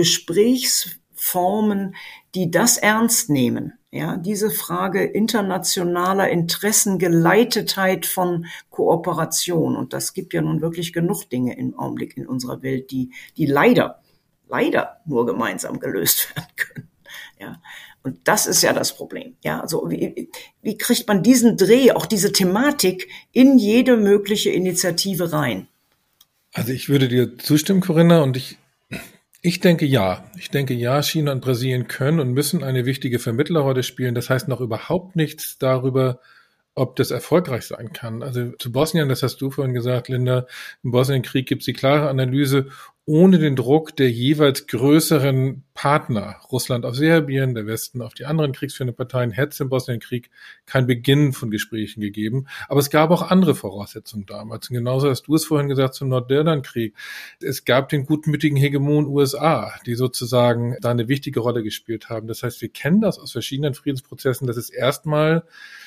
Gesprächsformen, die das ernst nehmen? Ja, diese Frage internationaler Interessengeleitetheit von Kooperation. Und das gibt ja nun wirklich genug Dinge im Augenblick in unserer Welt, die, die leider, leider nur gemeinsam gelöst werden können. Ja. Und das ist ja das Problem. Ja, also wie, wie kriegt man diesen Dreh, auch diese Thematik in jede mögliche Initiative rein? Also ich würde dir zustimmen, Corinna, und ich Ich denke ja. Ich denke ja, China und Brasilien können und müssen eine wichtige Vermittlerrolle spielen. Das heißt noch überhaupt nichts darüber, ob das erfolgreich sein kann. Also zu Bosnien, das hast du vorhin gesagt, Linda, im Bosnienkrieg gibt es die klare Analyse, ohne den Druck der jeweils größeren Partner, Russland auf Serbien, der Westen auf die anderen kriegsführenden Parteien, hätte es im Bosnienkrieg kein Beginn von Gesprächen gegeben. Aber es gab auch andere Voraussetzungen damals. Und genauso hast du es vorhin gesagt zum Nordirlandkrieg. Es gab den gutmütigen Hegemon U S A, die sozusagen da eine wichtige Rolle gespielt haben. Das heißt, wir kennen das aus verschiedenen Friedensprozessen, dass es erstmal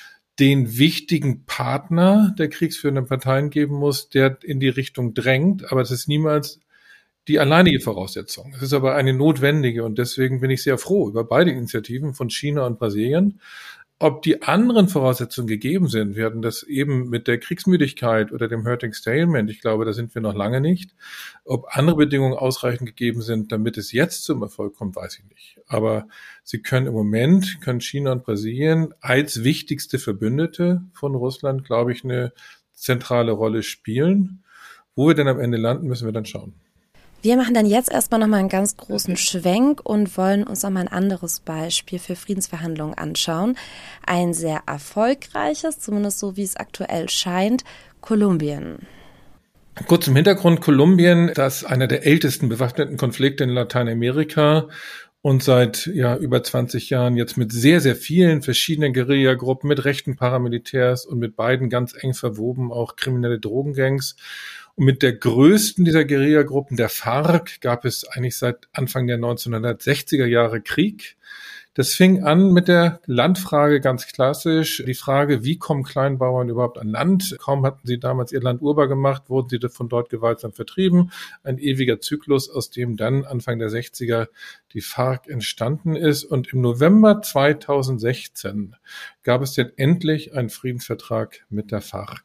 den wichtigen Partner der kriegsführenden Parteien geben muss, der in die Richtung drängt, aber es ist niemals die alleinige Voraussetzung. Es ist aber eine notwendige und deswegen bin ich sehr froh über beide Initiativen von China und Brasilien. Ob die anderen Voraussetzungen gegeben sind, wir hatten das eben mit der Kriegsmüdigkeit oder dem Hurting Stalemate, ich glaube, da sind wir noch lange nicht. Ob andere Bedingungen ausreichend gegeben sind, damit es jetzt zum Erfolg kommt, weiß ich nicht. Aber sie können im Moment, können China und Brasilien als wichtigste Verbündete von Russland, glaube ich, eine zentrale Rolle spielen. Wo wir denn am Ende landen, müssen wir dann schauen. Wir machen dann jetzt erstmal nochmal einen ganz großen Schwenk und wollen uns nochmal ein anderes Beispiel für Friedensverhandlungen anschauen. Ein sehr erfolgreiches, zumindest so wie es aktuell scheint, Kolumbien. Kurz zum Hintergrund, Kolumbien, das ist einer der ältesten bewaffneten Konflikte in Lateinamerika und seit ja über zwanzig Jahren jetzt mit sehr, sehr vielen verschiedenen Guerillagruppen, mit rechten Paramilitärs und mit beiden ganz eng verwoben, auch kriminelle Drogengangs. Und mit der größten dieser Guerillagruppen, der FARC, gab es eigentlich seit Anfang der neunzehnhundertsechziger Jahre Krieg. Das fing an mit der Landfrage ganz klassisch. Die Frage, wie kommen Kleinbauern überhaupt an Land? Kaum hatten sie damals ihr Land urbar gemacht, wurden sie von dort gewaltsam vertrieben. Ein ewiger Zyklus, aus dem dann Anfang der sechziger die FARC entstanden ist. Und im November zweitausendsechzehn gab es dann endlich einen Friedensvertrag mit der FARC.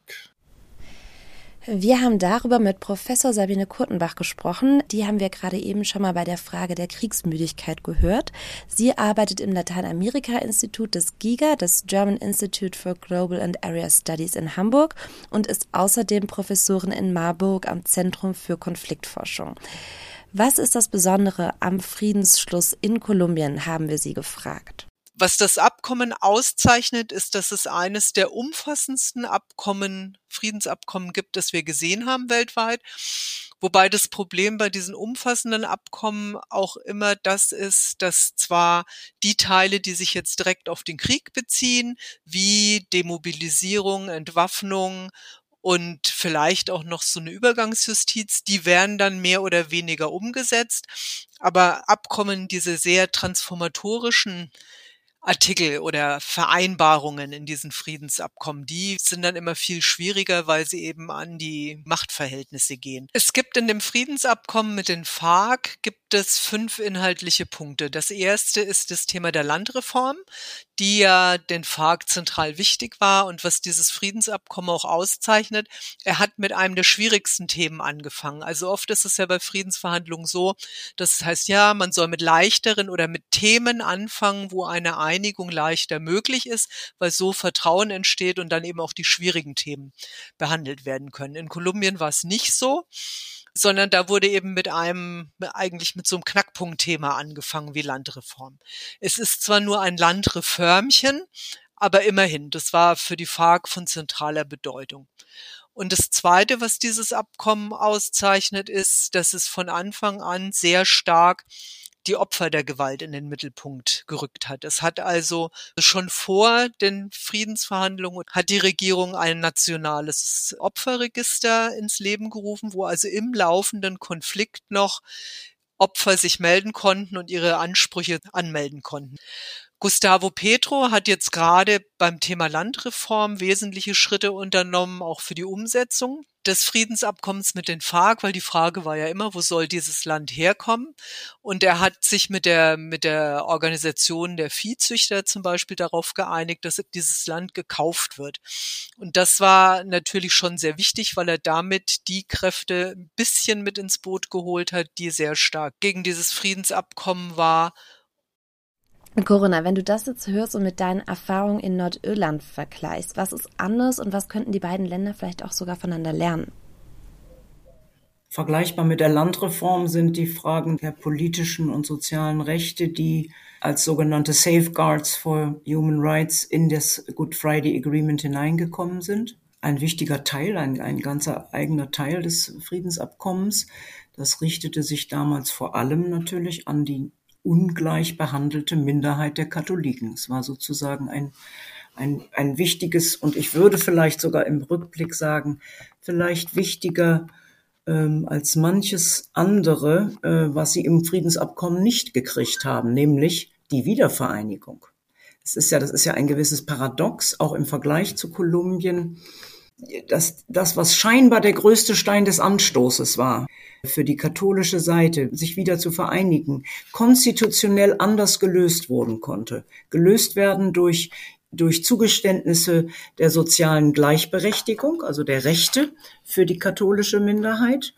Wir haben darüber mit Professor Sabine Kurtenbach gesprochen. Die haben wir gerade eben schon mal bei der Frage der Kriegsmüdigkeit gehört. Sie arbeitet im Lateinamerika-Institut des GIGA, des German Institute for Global and Area Studies in Hamburg und ist außerdem Professorin in Marburg am Zentrum für Konfliktforschung. Was ist das Besondere am Friedensschluss in Kolumbien, haben wir sie gefragt. Was das Abkommen auszeichnet, ist, dass es eines der umfassendsten Abkommen, Friedensabkommen gibt, das wir gesehen haben weltweit. Wobei das Problem bei diesen umfassenden Abkommen auch immer das ist, dass zwar die Teile, die sich jetzt direkt auf den Krieg beziehen, wie Demobilisierung, Entwaffnung und vielleicht auch noch so eine Übergangsjustiz, die werden dann mehr oder weniger umgesetzt. Aber Abkommen, diese sehr transformatorischen Artikel oder Vereinbarungen in diesen Friedensabkommen, die sind dann immer viel schwieriger, weil sie eben an die Machtverhältnisse gehen. Es gibt in dem Friedensabkommen mit den FARC gibt es fünf inhaltliche Punkte. Das erste ist das Thema der Landreform, die ja den FARC zentral wichtig war und was dieses Friedensabkommen auch auszeichnet. Er hat mit einem der schwierigsten Themen angefangen. Also oft ist es ja bei Friedensverhandlungen so, dass es heißt, ja, man soll mit leichteren oder mit Themen anfangen, wo eine Einigung leichter möglich ist, weil so Vertrauen entsteht und dann eben auch die schwierigen Themen behandelt werden können. In Kolumbien war es nicht so, sondern da wurde eben mit einem, eigentlich mit so einem Knackpunktthema angefangen wie Landreform. Es ist zwar nur ein Landreformchen, aber immerhin, das war für die FARC von zentraler Bedeutung. Und das Zweite, was dieses Abkommen auszeichnet, ist, dass es von Anfang an sehr stark die Opfer der Gewalt in den Mittelpunkt gerückt hat. Es hat also schon vor den Friedensverhandlungen hat die Regierung ein nationales Opferregister ins Leben gerufen, wo also im laufenden Konflikt noch Opfer sich melden konnten und ihre Ansprüche anmelden konnten. Gustavo Petro hat jetzt gerade beim Thema Landreform wesentliche Schritte unternommen, auch für die Umsetzung des Friedensabkommens mit den FARC, weil die Frage war ja immer, wo soll dieses Land herkommen? Und er hat sich mit der, mit der Organisation der Viehzüchter zum Beispiel darauf geeinigt, dass dieses Land gekauft wird. Und das war natürlich schon sehr wichtig, weil er damit die Kräfte ein bisschen mit ins Boot geholt hat, die sehr stark gegen dieses Friedensabkommen war. Corinna, wenn du das jetzt hörst und mit deinen Erfahrungen in Nordirland vergleichst, was ist anders und was könnten die beiden Länder vielleicht auch sogar voneinander lernen? Vergleichbar mit der Landreform sind die Fragen der politischen und sozialen Rechte, die als sogenannte Safeguards for Human Rights in das Good Friday Agreement hineingekommen sind. Ein wichtiger Teil, ein, ein ganzer eigener Teil des Friedensabkommens. Das richtete sich damals vor allem natürlich an die ungleich behandelte Minderheit der Katholiken. Es war sozusagen ein, ein, ein wichtiges und ich würde vielleicht sogar im Rückblick sagen, vielleicht wichtiger ähm, als manches andere, äh, was sie im Friedensabkommen nicht gekriegt haben, nämlich die Wiedervereinigung. Es ist ja, das ist ja ein gewisses Paradox, auch im Vergleich zu Kolumbien. das, das, was scheinbar der größte Stein des Anstoßes war, für die katholische Seite, sich wieder zu vereinigen, konstitutionell anders gelöst worden konnte. Gelöst werden durch, durch Zugeständnisse der sozialen Gleichberechtigung, also der Rechte für die katholische Minderheit,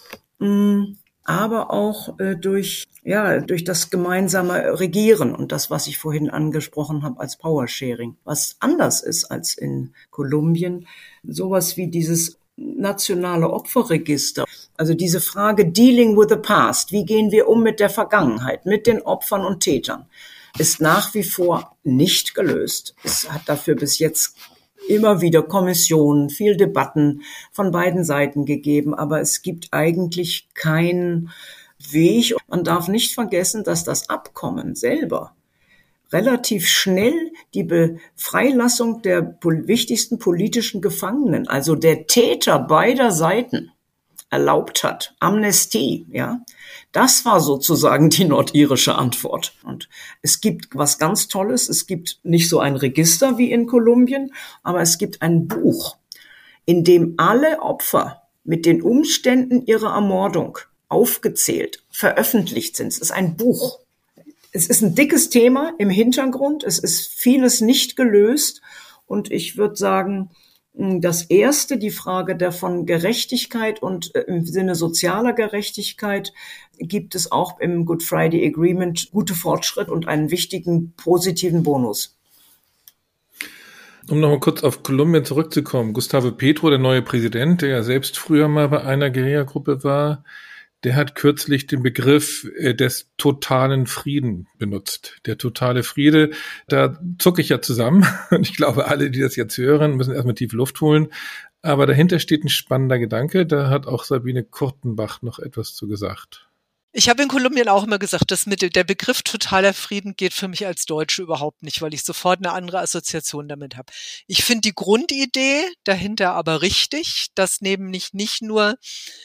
aber auch äh, durch, ja, durch das gemeinsame Regieren und das, was ich vorhin angesprochen habe als Powersharing, was anders ist als in Kolumbien, sowas wie dieses nationale Opferregister. Also diese Frage Dealing with the Past, wie gehen wir um mit der Vergangenheit, mit den Opfern und Tätern, ist nach wie vor nicht gelöst. Es hat dafür bis jetzt immer wieder Kommissionen, viel Debatten von beiden Seiten gegeben, aber es gibt eigentlich keinen Weg. Man darf nicht vergessen, dass das Abkommen selber relativ schnell die Befreilassung der pol- wichtigsten politischen Gefangenen, also der Täter beider Seiten, erlaubt hat. Amnestie, ja. Das war sozusagen die nordirische Antwort. Und es gibt was ganz Tolles. Es gibt nicht so ein Register wie in Kolumbien, aber es gibt ein Buch, in dem alle Opfer mit den Umständen ihrer Ermordung aufgezählt, veröffentlicht sind. Es ist ein Buch. Es ist ein dickes Thema im Hintergrund. Es ist vieles nicht gelöst. Und ich würde sagen, das erste, die Frage der von Gerechtigkeit und im Sinne sozialer Gerechtigkeit, gibt es auch im Good Friday Agreement gute Fortschritt und einen wichtigen positiven Bonus. Um nochmal kurz auf Kolumbien zurückzukommen. Gustavo Petro, der neue Präsident, der ja selbst früher mal bei einer Guerilla-Gruppe war, der hat kürzlich den Begriff des totalen Frieden benutzt. Der totale Friede, da zucke ich ja zusammen. Und ich glaube, alle, die das jetzt hören, müssen erstmal tief Luft holen. Aber dahinter steht ein spannender Gedanke. Da hat auch Sabine Kurtenbach noch etwas zu gesagt. Ich habe in Kolumbien auch immer gesagt, dass mit der Begriff totaler Frieden geht für mich als Deutsche überhaupt nicht, weil ich sofort eine andere Assoziation damit habe. Ich finde die Grundidee dahinter aber richtig, dass nämlich nicht nur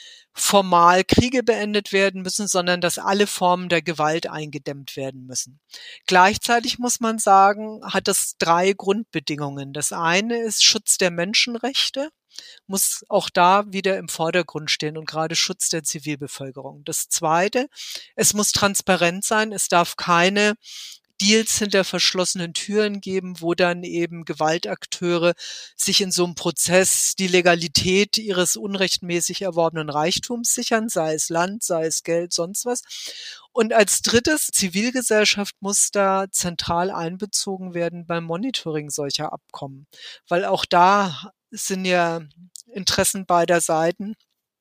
formal Kriege beendet werden müssen, sondern dass alle Formen der Gewalt eingedämmt werden müssen. Gleichzeitig muss man sagen, hat das drei Grundbedingungen. Das eine ist Schutz der Menschenrechte, muss auch da wieder im Vordergrund stehen und gerade Schutz der Zivilbevölkerung. Das zweite, es muss transparent sein, es darf keine Deals hinter verschlossenen Türen geben, wo dann eben Gewaltakteure sich in so einem Prozess die Legalität ihres unrechtmäßig erworbenen Reichtums sichern, sei es Land, sei es Geld, sonst was. Und als drittes, Zivilgesellschaft muss da zentral einbezogen werden beim Monitoring solcher Abkommen, weil auch da sind ja Interessen beider Seiten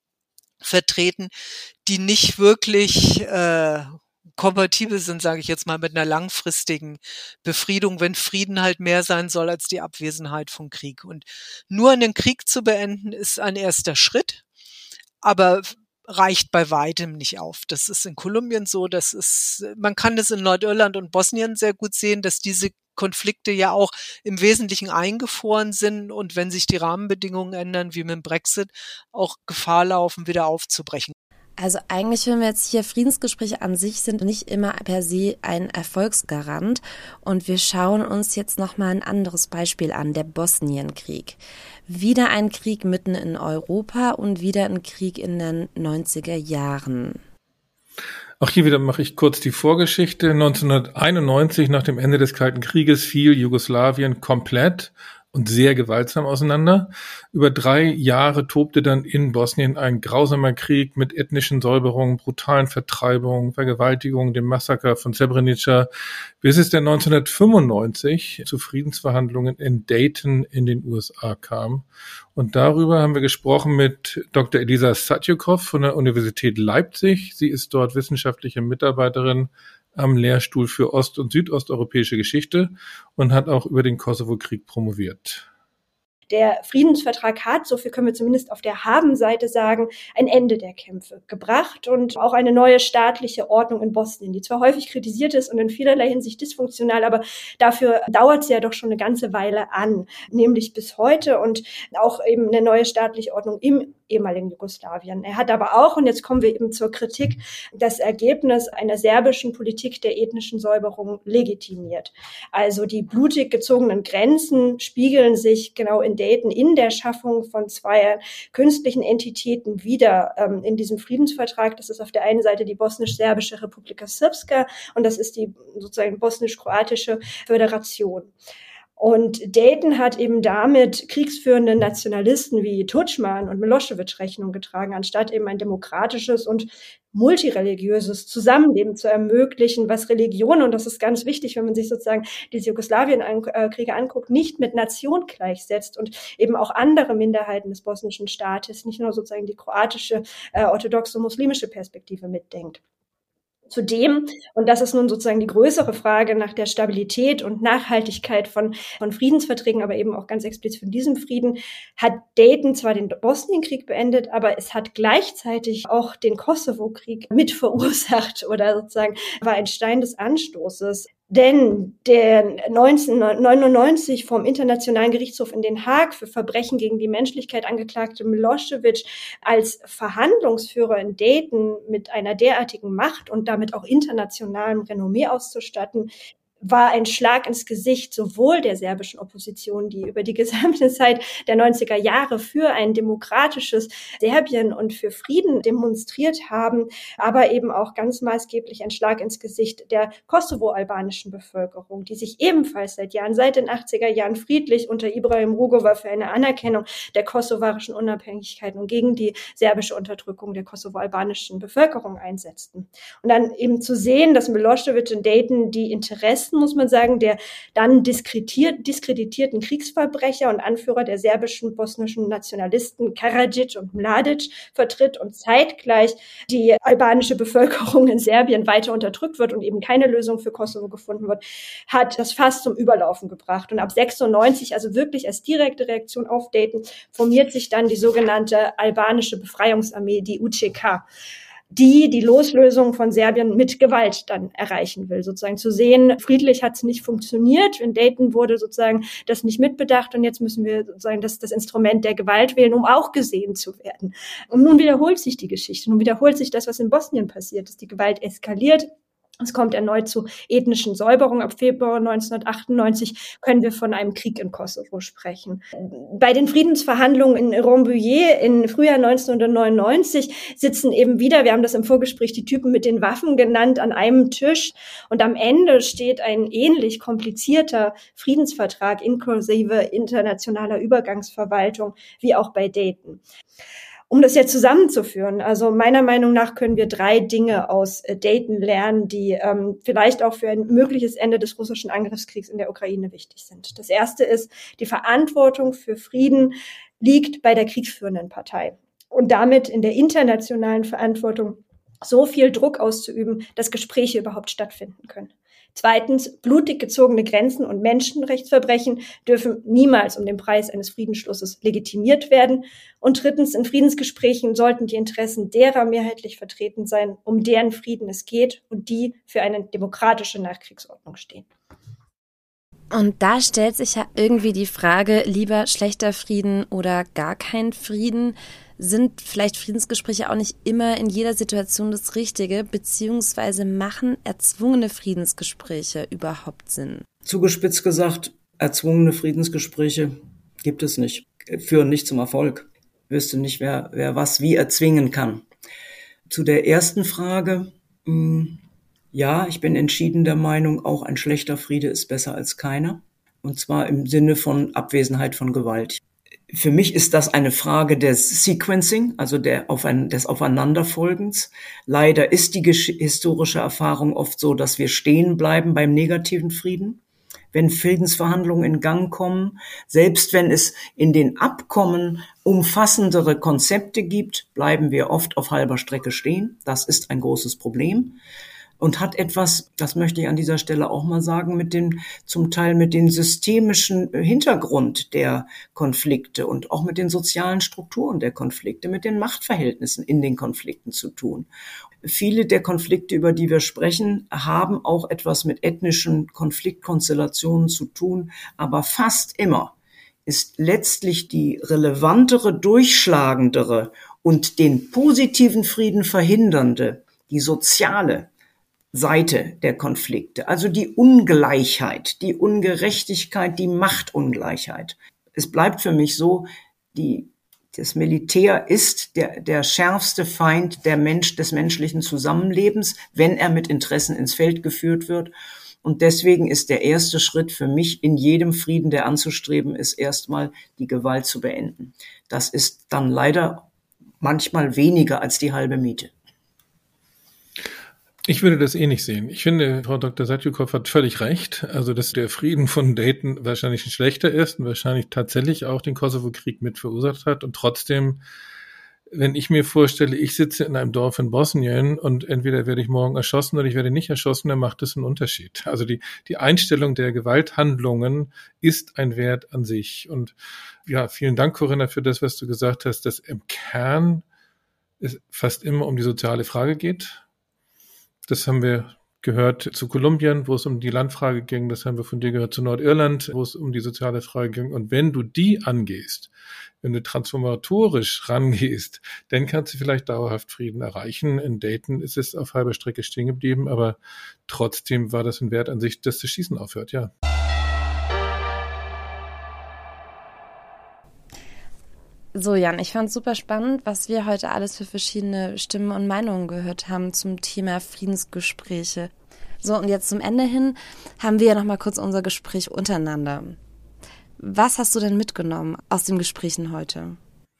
vertreten, die nicht wirklich äh, kompatibel sind, sage ich jetzt mal, mit einer langfristigen Befriedung, wenn Frieden halt mehr sein soll als die Abwesenheit von Krieg. Und nur einen Krieg zu beenden, ist ein erster Schritt, aber reicht bei weitem nicht auf. Das ist in Kolumbien so, das ist, man kann das in Nordirland und Bosnien sehr gut sehen, dass diese Konflikte ja auch im Wesentlichen eingefroren sind und wenn sich die Rahmenbedingungen ändern, wie mit dem Brexit, auch Gefahr laufen, wieder aufzubrechen. Also eigentlich hören wir jetzt hier, Friedensgespräche an sich sind nicht immer per se ein Erfolgsgarant. Und wir schauen uns jetzt nochmal ein anderes Beispiel an, der Bosnienkrieg. Wieder ein Krieg mitten in Europa und wieder ein Krieg in den neunziger Jahren. Auch hier wieder mache ich kurz die Vorgeschichte. neunzehnhunderteinundneunzig, nach dem Ende des Kalten Krieges, fiel Jugoslawien komplett und sehr gewaltsam auseinander. Über drei Jahre tobte dann in Bosnien ein grausamer Krieg mit ethnischen Säuberungen, brutalen Vertreibungen, Vergewaltigungen, dem Massaker von Srebrenica, bis es dann neunzehnhundertfünfundneunzig zu Friedensverhandlungen in Dayton in den U S A kam. Und darüber haben wir gesprochen mit Doktor Elisa Satjukow von der Universität Leipzig. Sie ist dort wissenschaftliche Mitarbeiterin am Lehrstuhl für ost- und südosteuropäische Geschichte und hat auch über den Kosovo-Krieg promoviert. Der Friedensvertrag hat, so viel können wir zumindest auf der Habenseite sagen, ein Ende der Kämpfe gebracht und auch eine neue staatliche Ordnung in Bosnien, die zwar häufig kritisiert ist und in vielerlei Hinsicht dysfunktional, aber dafür dauert sie ja doch schon eine ganze Weile an, nämlich bis heute und auch eben eine neue staatliche Ordnung im ehemaligen Jugoslawien. Er hat aber auch, und jetzt kommen wir eben zur Kritik, das Ergebnis einer serbischen Politik der ethnischen Säuberung legitimiert. Also die blutig gezogenen Grenzen spiegeln sich genau in Dayton in der Schaffung von zwei künstlichen Entitäten wieder ähm, in diesem Friedensvertrag. Das ist auf der einen Seite die bosnisch-serbische Republika Srpska und das ist die sozusagen bosnisch-kroatische Föderation. Und Dayton hat eben damit kriegsführenden Nationalisten wie Tudjman und Milosevic Rechnung getragen, anstatt eben ein demokratisches und multireligiöses Zusammenleben zu ermöglichen, was Religion, und das ist ganz wichtig, wenn man sich sozusagen diese Jugoslawien-Kriege anguckt, nicht mit Nation gleichsetzt und eben auch andere Minderheiten des bosnischen Staates, nicht nur sozusagen die kroatische, äh, orthodoxe, muslimische Perspektive mitdenkt. Zudem, und das ist nun sozusagen die größere Frage nach der Stabilität und Nachhaltigkeit von, von Friedensverträgen, aber eben auch ganz explizit von diesem Frieden, hat Dayton zwar den Bosnienkrieg beendet, aber es hat gleichzeitig auch den Kosovo-Krieg mit verursacht oder sozusagen war ein Stein des Anstoßes. Denn der neunzehnhundertneunundneunzig vom Internationalen Gerichtshof in Den Haag für Verbrechen gegen die Menschlichkeit angeklagte Milosevic als Verhandlungsführer in Dayton mit einer derartigen Macht und damit auch internationalem Renommee auszustatten, war ein Schlag ins Gesicht sowohl der serbischen Opposition, die über die gesamte Zeit der neunziger Jahre für ein demokratisches Serbien und für Frieden demonstriert haben, aber eben auch ganz maßgeblich ein Schlag ins Gesicht der kosovo-albanischen Bevölkerung, die sich ebenfalls seit Jahren, seit den achtziger Jahren friedlich unter Ibrahim Rugova für eine Anerkennung der kosovarischen Unabhängigkeit und gegen die serbische Unterdrückung der kosovo-albanischen Bevölkerung einsetzten. Und dann eben zu sehen, dass Milosevic in Dayton die Interessen, muss man sagen, der dann diskreditiert, diskreditierten Kriegsverbrecher und Anführer der serbischen bosnischen Nationalisten Karadzic und Mladic vertritt und zeitgleich die albanische Bevölkerung in Serbien weiter unterdrückt wird und eben keine Lösung für Kosovo gefunden wird, hat das Fass zum Überlaufen gebracht. Und ab sechsundneunzig, also wirklich als direkte Reaktion auf Dayton, formiert sich dann die sogenannte albanische Befreiungsarmee, die U C K, die die Loslösung von Serbien mit Gewalt dann erreichen will. Sozusagen zu sehen, friedlich hat es nicht funktioniert. In Dayton wurde sozusagen das nicht mitbedacht und jetzt müssen wir sozusagen das, das Instrument der Gewalt wählen, um auch gesehen zu werden. Und nun wiederholt sich die Geschichte. Nun wiederholt sich das, was in Bosnien passiert ist. Die Gewalt eskaliert. Es kommt erneut zu ethnischen Säuberungen. Ab Februar neunzehnhundertachtundneunzig können wir von einem Krieg in Kosovo sprechen. Bei den Friedensverhandlungen in Rambouillet im Frühjahr neunzehnhundertneunundneunzig sitzen eben wieder, wir haben das im Vorgespräch die Typen mit den Waffen genannt, an einem Tisch. Und am Ende steht ein ähnlich komplizierter Friedensvertrag inklusive internationaler Übergangsverwaltung wie auch bei Dayton. Um das jetzt zusammenzuführen, also meiner Meinung nach können wir drei Dinge aus Dayton lernen, die ähm, vielleicht auch für ein mögliches Ende des russischen Angriffskriegs in der Ukraine wichtig sind. Das erste ist, die Verantwortung für Frieden liegt bei der kriegsführenden Partei und damit in der internationalen Verantwortung, so viel Druck auszuüben, dass Gespräche überhaupt stattfinden können. Zweitens, blutig gezogene Grenzen und Menschenrechtsverbrechen dürfen niemals um den Preis eines Friedensschlusses legitimiert werden. Und drittens, in Friedensgesprächen sollten die Interessen derer mehrheitlich vertreten sein, um deren Frieden es geht und die für eine demokratische Nachkriegsordnung stehen. Und da stellt sich ja irgendwie die Frage, lieber schlechter Frieden oder gar kein Frieden. Sind vielleicht Friedensgespräche auch nicht immer in jeder Situation das Richtige, beziehungsweise machen erzwungene Friedensgespräche überhaupt Sinn? Zugespitzt gesagt, erzwungene Friedensgespräche gibt es nicht, führen nicht zum Erfolg. Ich wüsste nicht, wer, wer was wie erzwingen kann. Zu der ersten Frage, mh, ja, ich bin entschieden der Meinung, auch ein schlechter Friede ist besser als keiner. Und zwar im Sinne von Abwesenheit von Gewalt. Für mich ist das eine Frage des Sequencing, also der auf ein, des Aufeinanderfolgens. Leider ist die gesch- historische Erfahrung oft so, dass wir stehen bleiben beim negativen Frieden, wenn Friedensverhandlungen in Gang kommen. Selbst wenn es in den Abkommen umfassendere Konzepte gibt, bleiben wir oft auf halber Strecke stehen. Das ist ein großes Problem. Und hat etwas, das möchte ich an dieser Stelle auch mal sagen, mit dem, zum Teil mit dem systemischen Hintergrund der Konflikte und auch mit den sozialen Strukturen der Konflikte, mit den Machtverhältnissen in den Konflikten zu tun. Viele der Konflikte, über die wir sprechen, haben auch etwas mit ethnischen Konfliktkonstellationen zu tun, aber fast immer ist letztlich die relevantere, durchschlagendere und den positiven Frieden verhindernde, die soziale Seite der Konflikte, also die Ungleichheit, die Ungerechtigkeit, die Machtungleichheit. Es bleibt für mich so, die, das Militär ist der, der schärfste Feind der Mensch, des menschlichen Zusammenlebens, wenn er mit Interessen ins Feld geführt wird. Und deswegen ist der erste Schritt für mich in jedem Frieden, der anzustreben ist, erstmal die Gewalt zu beenden. Das ist dann leider manchmal weniger als die halbe Miete. Ich würde das eh nicht sehen. Ich finde, Frau Doktor Satjukow hat völlig recht. Also, dass der Frieden von Dayton wahrscheinlich ein schlechter ist und wahrscheinlich tatsächlich auch den Kosovo-Krieg mit verursacht hat. Und trotzdem, wenn ich mir vorstelle, ich sitze in einem Dorf in Bosnien und entweder werde ich morgen erschossen oder ich werde nicht erschossen, dann macht das einen Unterschied. Also die, die Einstellung der Gewalthandlungen ist ein Wert an sich. Und ja, vielen Dank, Corinna, für das, was du gesagt hast, dass im Kern es fast immer um die soziale Frage geht. Das haben wir gehört zu Kolumbien, wo es um die Landfrage ging. Das haben wir von dir gehört zu Nordirland, wo es um die soziale Frage ging. Und wenn du die angehst, wenn du transformatorisch rangehst, dann kannst du vielleicht dauerhaft Frieden erreichen. In Dayton ist es auf halber Strecke stehen geblieben, aber trotzdem war das ein Wert an sich, dass das Schießen aufhört, ja. So, Jan, ich fand es super spannend, was wir heute alles für verschiedene Stimmen und Meinungen gehört haben zum Thema Friedensgespräche. So, und jetzt zum Ende hin haben wir ja noch mal kurz unser Gespräch untereinander. Was hast du denn mitgenommen aus den Gesprächen heute?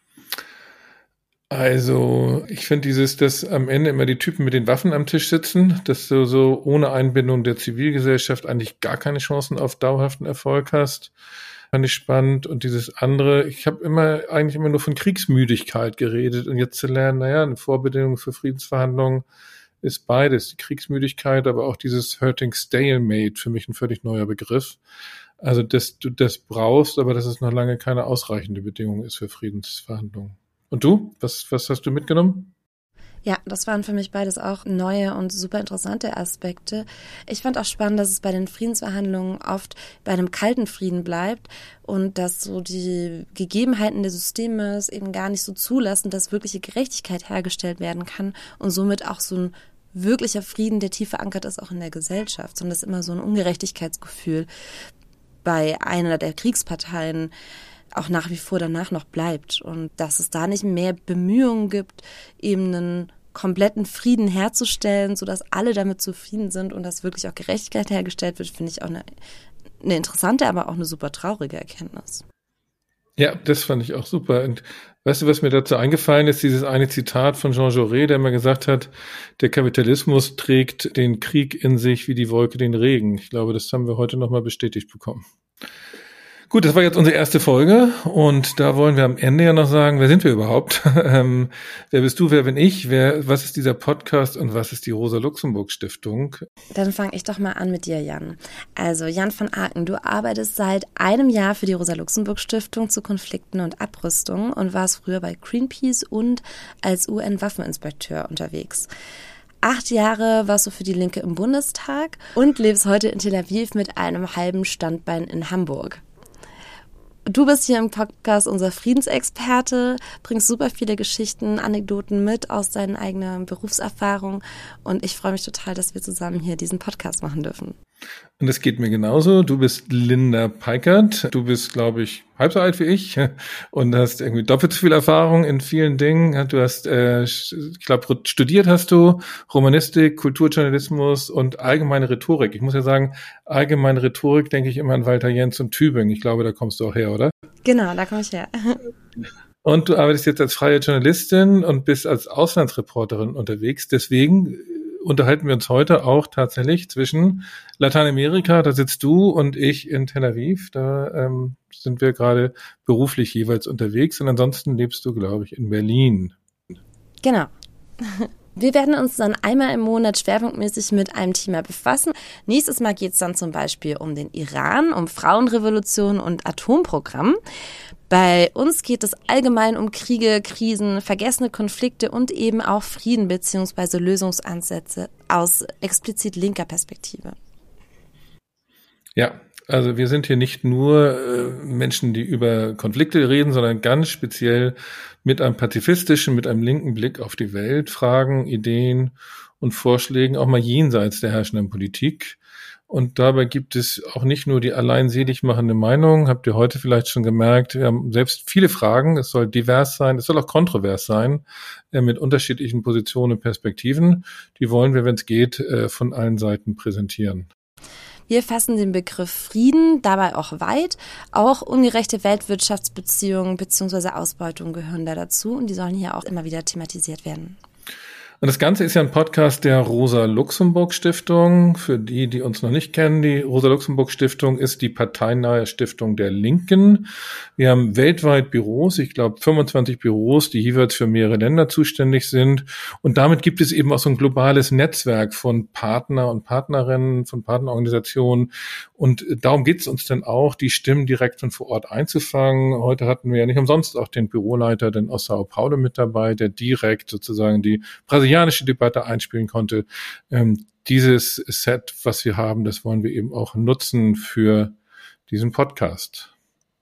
Also, ich finde dieses, dass am Ende immer die Typen mit den Waffen am Tisch sitzen, dass du so ohne Einbindung der Zivilgesellschaft eigentlich gar keine Chancen auf dauerhaften Erfolg hast. Fand ich spannend. Und dieses andere, ich habe immer eigentlich immer nur von Kriegsmüdigkeit geredet und jetzt zu lernen, naja, eine Vorbedingung für Friedensverhandlungen ist beides, die Kriegsmüdigkeit, aber auch dieses Hurting Stalemate, für mich ein völlig neuer Begriff. Also, dass du das brauchst, aber dass es noch lange keine ausreichende Bedingung ist für Friedensverhandlungen. Und du? Was, was hast du mitgenommen? Ja, das waren für mich beides auch neue und super interessante Aspekte. Ich fand auch spannend, dass es bei den Friedensverhandlungen oft bei einem kalten Frieden bleibt und dass so die Gegebenheiten des Systems eben gar nicht so zulassen, dass wirkliche Gerechtigkeit hergestellt werden kann und somit auch so ein wirklicher Frieden, der tief verankert ist, auch in der Gesellschaft, sondern dass immer so ein Ungerechtigkeitsgefühl bei einer der Kriegsparteien auch nach wie vor danach noch bleibt und dass es da nicht mehr Bemühungen gibt, eben einen kompletten Frieden herzustellen, sodass alle damit zufrieden sind und dass wirklich auch Gerechtigkeit hergestellt wird, finde ich auch eine, eine interessante, aber auch eine super traurige Erkenntnis. Ja, das fand ich auch super. Und weißt du, was mir dazu eingefallen ist? Dieses eine Zitat von Jean Jaurès, der mal gesagt hat, der Kapitalismus trägt den Krieg in sich wie die Wolke den Regen. Ich glaube, das haben wir heute nochmal bestätigt bekommen. Gut, das war jetzt unsere erste Folge und da wollen wir am Ende ja noch sagen, wer sind wir überhaupt? ähm, wer bist du, wer bin ich? Wer, was ist dieser Podcast und was ist die Rosa-Luxemburg-Stiftung? Dann fange ich doch mal an mit dir, Jan. Also Jan von Aken, du arbeitest seit einem Jahr für die Rosa-Luxemburg-Stiftung zu Konflikten und Abrüstung und warst früher bei Greenpeace und als U N-Waffeninspekteur unterwegs. Acht Jahre warst du für die Linke im Bundestag und lebst heute in Tel Aviv mit einem halben Standbein in Hamburg. Du bist hier im Podcast unser Friedensexperte, bringst super viele Geschichten, Anekdoten mit aus deinen eigenen Berufserfahrungen und ich freue mich total, dass wir zusammen hier diesen Podcast machen dürfen. Und das geht mir genauso. Du bist Linda Peikert. Du bist, glaube ich, halb so alt wie ich und hast irgendwie doppelt so viel Erfahrung in vielen Dingen. Du hast, äh, ich glaube, studiert hast du Romanistik, Kulturjournalismus und allgemeine Rhetorik. Ich muss ja sagen, allgemeine Rhetorik denke ich immer an Walter Jens und Tübingen. Ich glaube, da kommst du auch her, oder? Genau, da komme ich her. Und du arbeitest jetzt als freie Journalistin und bist als Auslandsreporterin unterwegs. Deswegen unterhalten wir uns heute auch tatsächlich zwischen Lateinamerika, da sitzt du und ich in Tel Aviv, da ähm, sind wir gerade beruflich jeweils unterwegs und ansonsten lebst du, glaube ich, in Berlin. Genau. Wir werden uns dann einmal im Monat schwerpunktmäßig mit einem Thema befassen. Nächstes Mal geht es dann zum Beispiel um den Iran, um Frauenrevolution und Atomprogramm. Bei uns geht es allgemein um Kriege, Krisen, vergessene Konflikte und eben auch Frieden bzw. Lösungsansätze aus explizit linker Perspektive. Ja, Also wir sind hier nicht nur äh, Menschen, die über Konflikte reden, sondern ganz speziell mit einem pazifistischen, mit einem linken Blick auf die Welt, Fragen, Ideen und Vorschlägen, auch mal jenseits der herrschenden Politik. Und dabei gibt es auch nicht nur die allein selig machende Meinung, habt ihr heute vielleicht schon gemerkt, wir haben selbst viele Fragen, es soll divers sein, es soll auch kontrovers sein, äh, mit unterschiedlichen Positionen und Perspektiven. Die wollen wir, wenn es geht, äh, von allen Seiten präsentieren. Wir fassen den Begriff Frieden dabei auch weit. Auch ungerechte Weltwirtschaftsbeziehungen bzw. Ausbeutung gehören da dazu und die sollen hier auch immer wieder thematisiert werden. Und das Ganze ist ja ein Podcast der Rosa-Luxemburg-Stiftung. Für die, die uns noch nicht kennen, die Rosa-Luxemburg-Stiftung ist die parteinahe Stiftung der Linken. Wir haben weltweit Büros, ich glaube fünfundzwanzig Büros, die jeweils für mehrere Länder zuständig sind. Und damit gibt es eben auch so ein globales Netzwerk von Partner und Partnerinnen, von Partnerorganisationen. Und darum geht es uns dann auch, die Stimmen direkt von vor Ort einzufangen. Heute hatten wir ja nicht umsonst auch den Büroleiter denn aus Sao Paulo mit dabei, der direkt sozusagen die brasilianische Debatte einspielen konnte. Ähm, dieses Set, was wir haben, das wollen wir eben auch nutzen für diesen Podcast.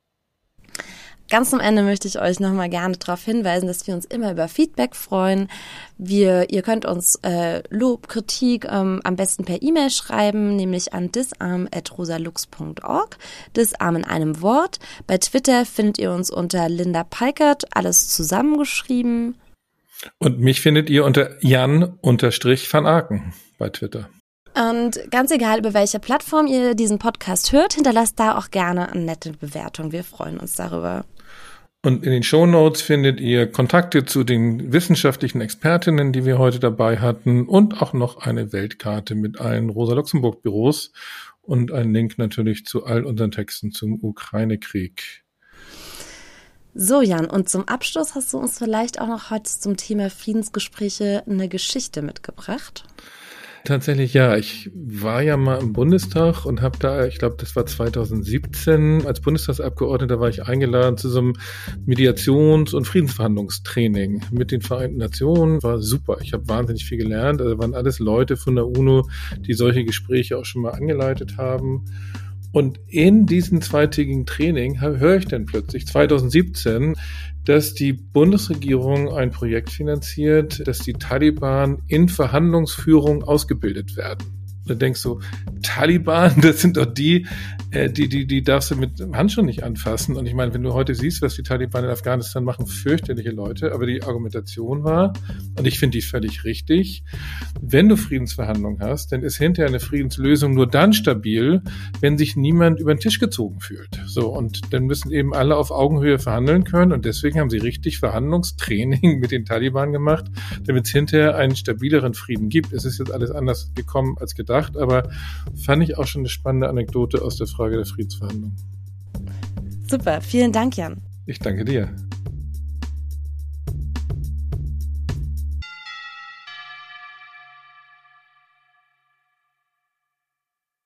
Ganz zum Ende möchte ich euch nochmal gerne darauf hinweisen, dass wir uns immer über Feedback freuen. Wir, ihr könnt uns äh, Lob, Kritik ähm, am besten per E-Mail schreiben, nämlich an disarm at rosalux punkt org. Disarm in einem Wort. Bei Twitter findet ihr uns unter Linda Peikert, alles zusammengeschrieben. Und mich findet ihr unter Jan-van Aken bei Twitter. Und ganz egal, über welche Plattform ihr diesen Podcast hört, hinterlasst da auch gerne eine nette Bewertung. Wir freuen uns darüber. Und in den Shownotes findet ihr Kontakte zu den wissenschaftlichen Expertinnen, die wir heute dabei hatten, und auch noch eine Weltkarte mit allen Rosa-Luxemburg-Büros und einen Link natürlich zu all unseren Texten zum Ukraine-Krieg. So, Jan, und zum Abschluss hast du uns vielleicht auch noch heute zum Thema Friedensgespräche eine Geschichte mitgebracht? Tatsächlich ja. Ich war ja mal im Bundestag und habe da, ich glaube, das war zweitausendsiebzehn, als Bundestagsabgeordneter war ich eingeladen zu so einem Mediations- und Friedensverhandlungstraining mit den Vereinten Nationen. War super. Ich habe wahnsinnig viel gelernt. Also waren alles Leute von der UNO, die solche Gespräche auch schon mal angeleitet haben. Und in diesem zweitägigen Training höre ich dann plötzlich zweitausendsiebzehn, dass die Bundesregierung ein Projekt finanziert, dass die Taliban in Verhandlungsführung ausgebildet werden. Da denkst du, Taliban, das sind doch die, äh, die, die, die darfst du mit dem Handschuh nicht anfassen. Und ich meine, wenn du heute siehst, was die Taliban in Afghanistan machen, fürchterliche Leute, aber die Argumentation war, und ich finde die völlig richtig, wenn du Friedensverhandlungen hast, dann ist hinterher eine Friedenslösung nur dann stabil, wenn sich niemand über den Tisch gezogen fühlt. So, und dann müssen eben alle auf Augenhöhe verhandeln können, und deswegen haben sie richtig Verhandlungstraining mit den Taliban gemacht, damit es hinterher einen stabileren Frieden gibt. Es ist jetzt alles anders gekommen als gedacht, aber fand ich auch schon eine spannende Anekdote aus der Frage der Friedensverhandlungen. Super, vielen Dank, Jan. Ich danke dir.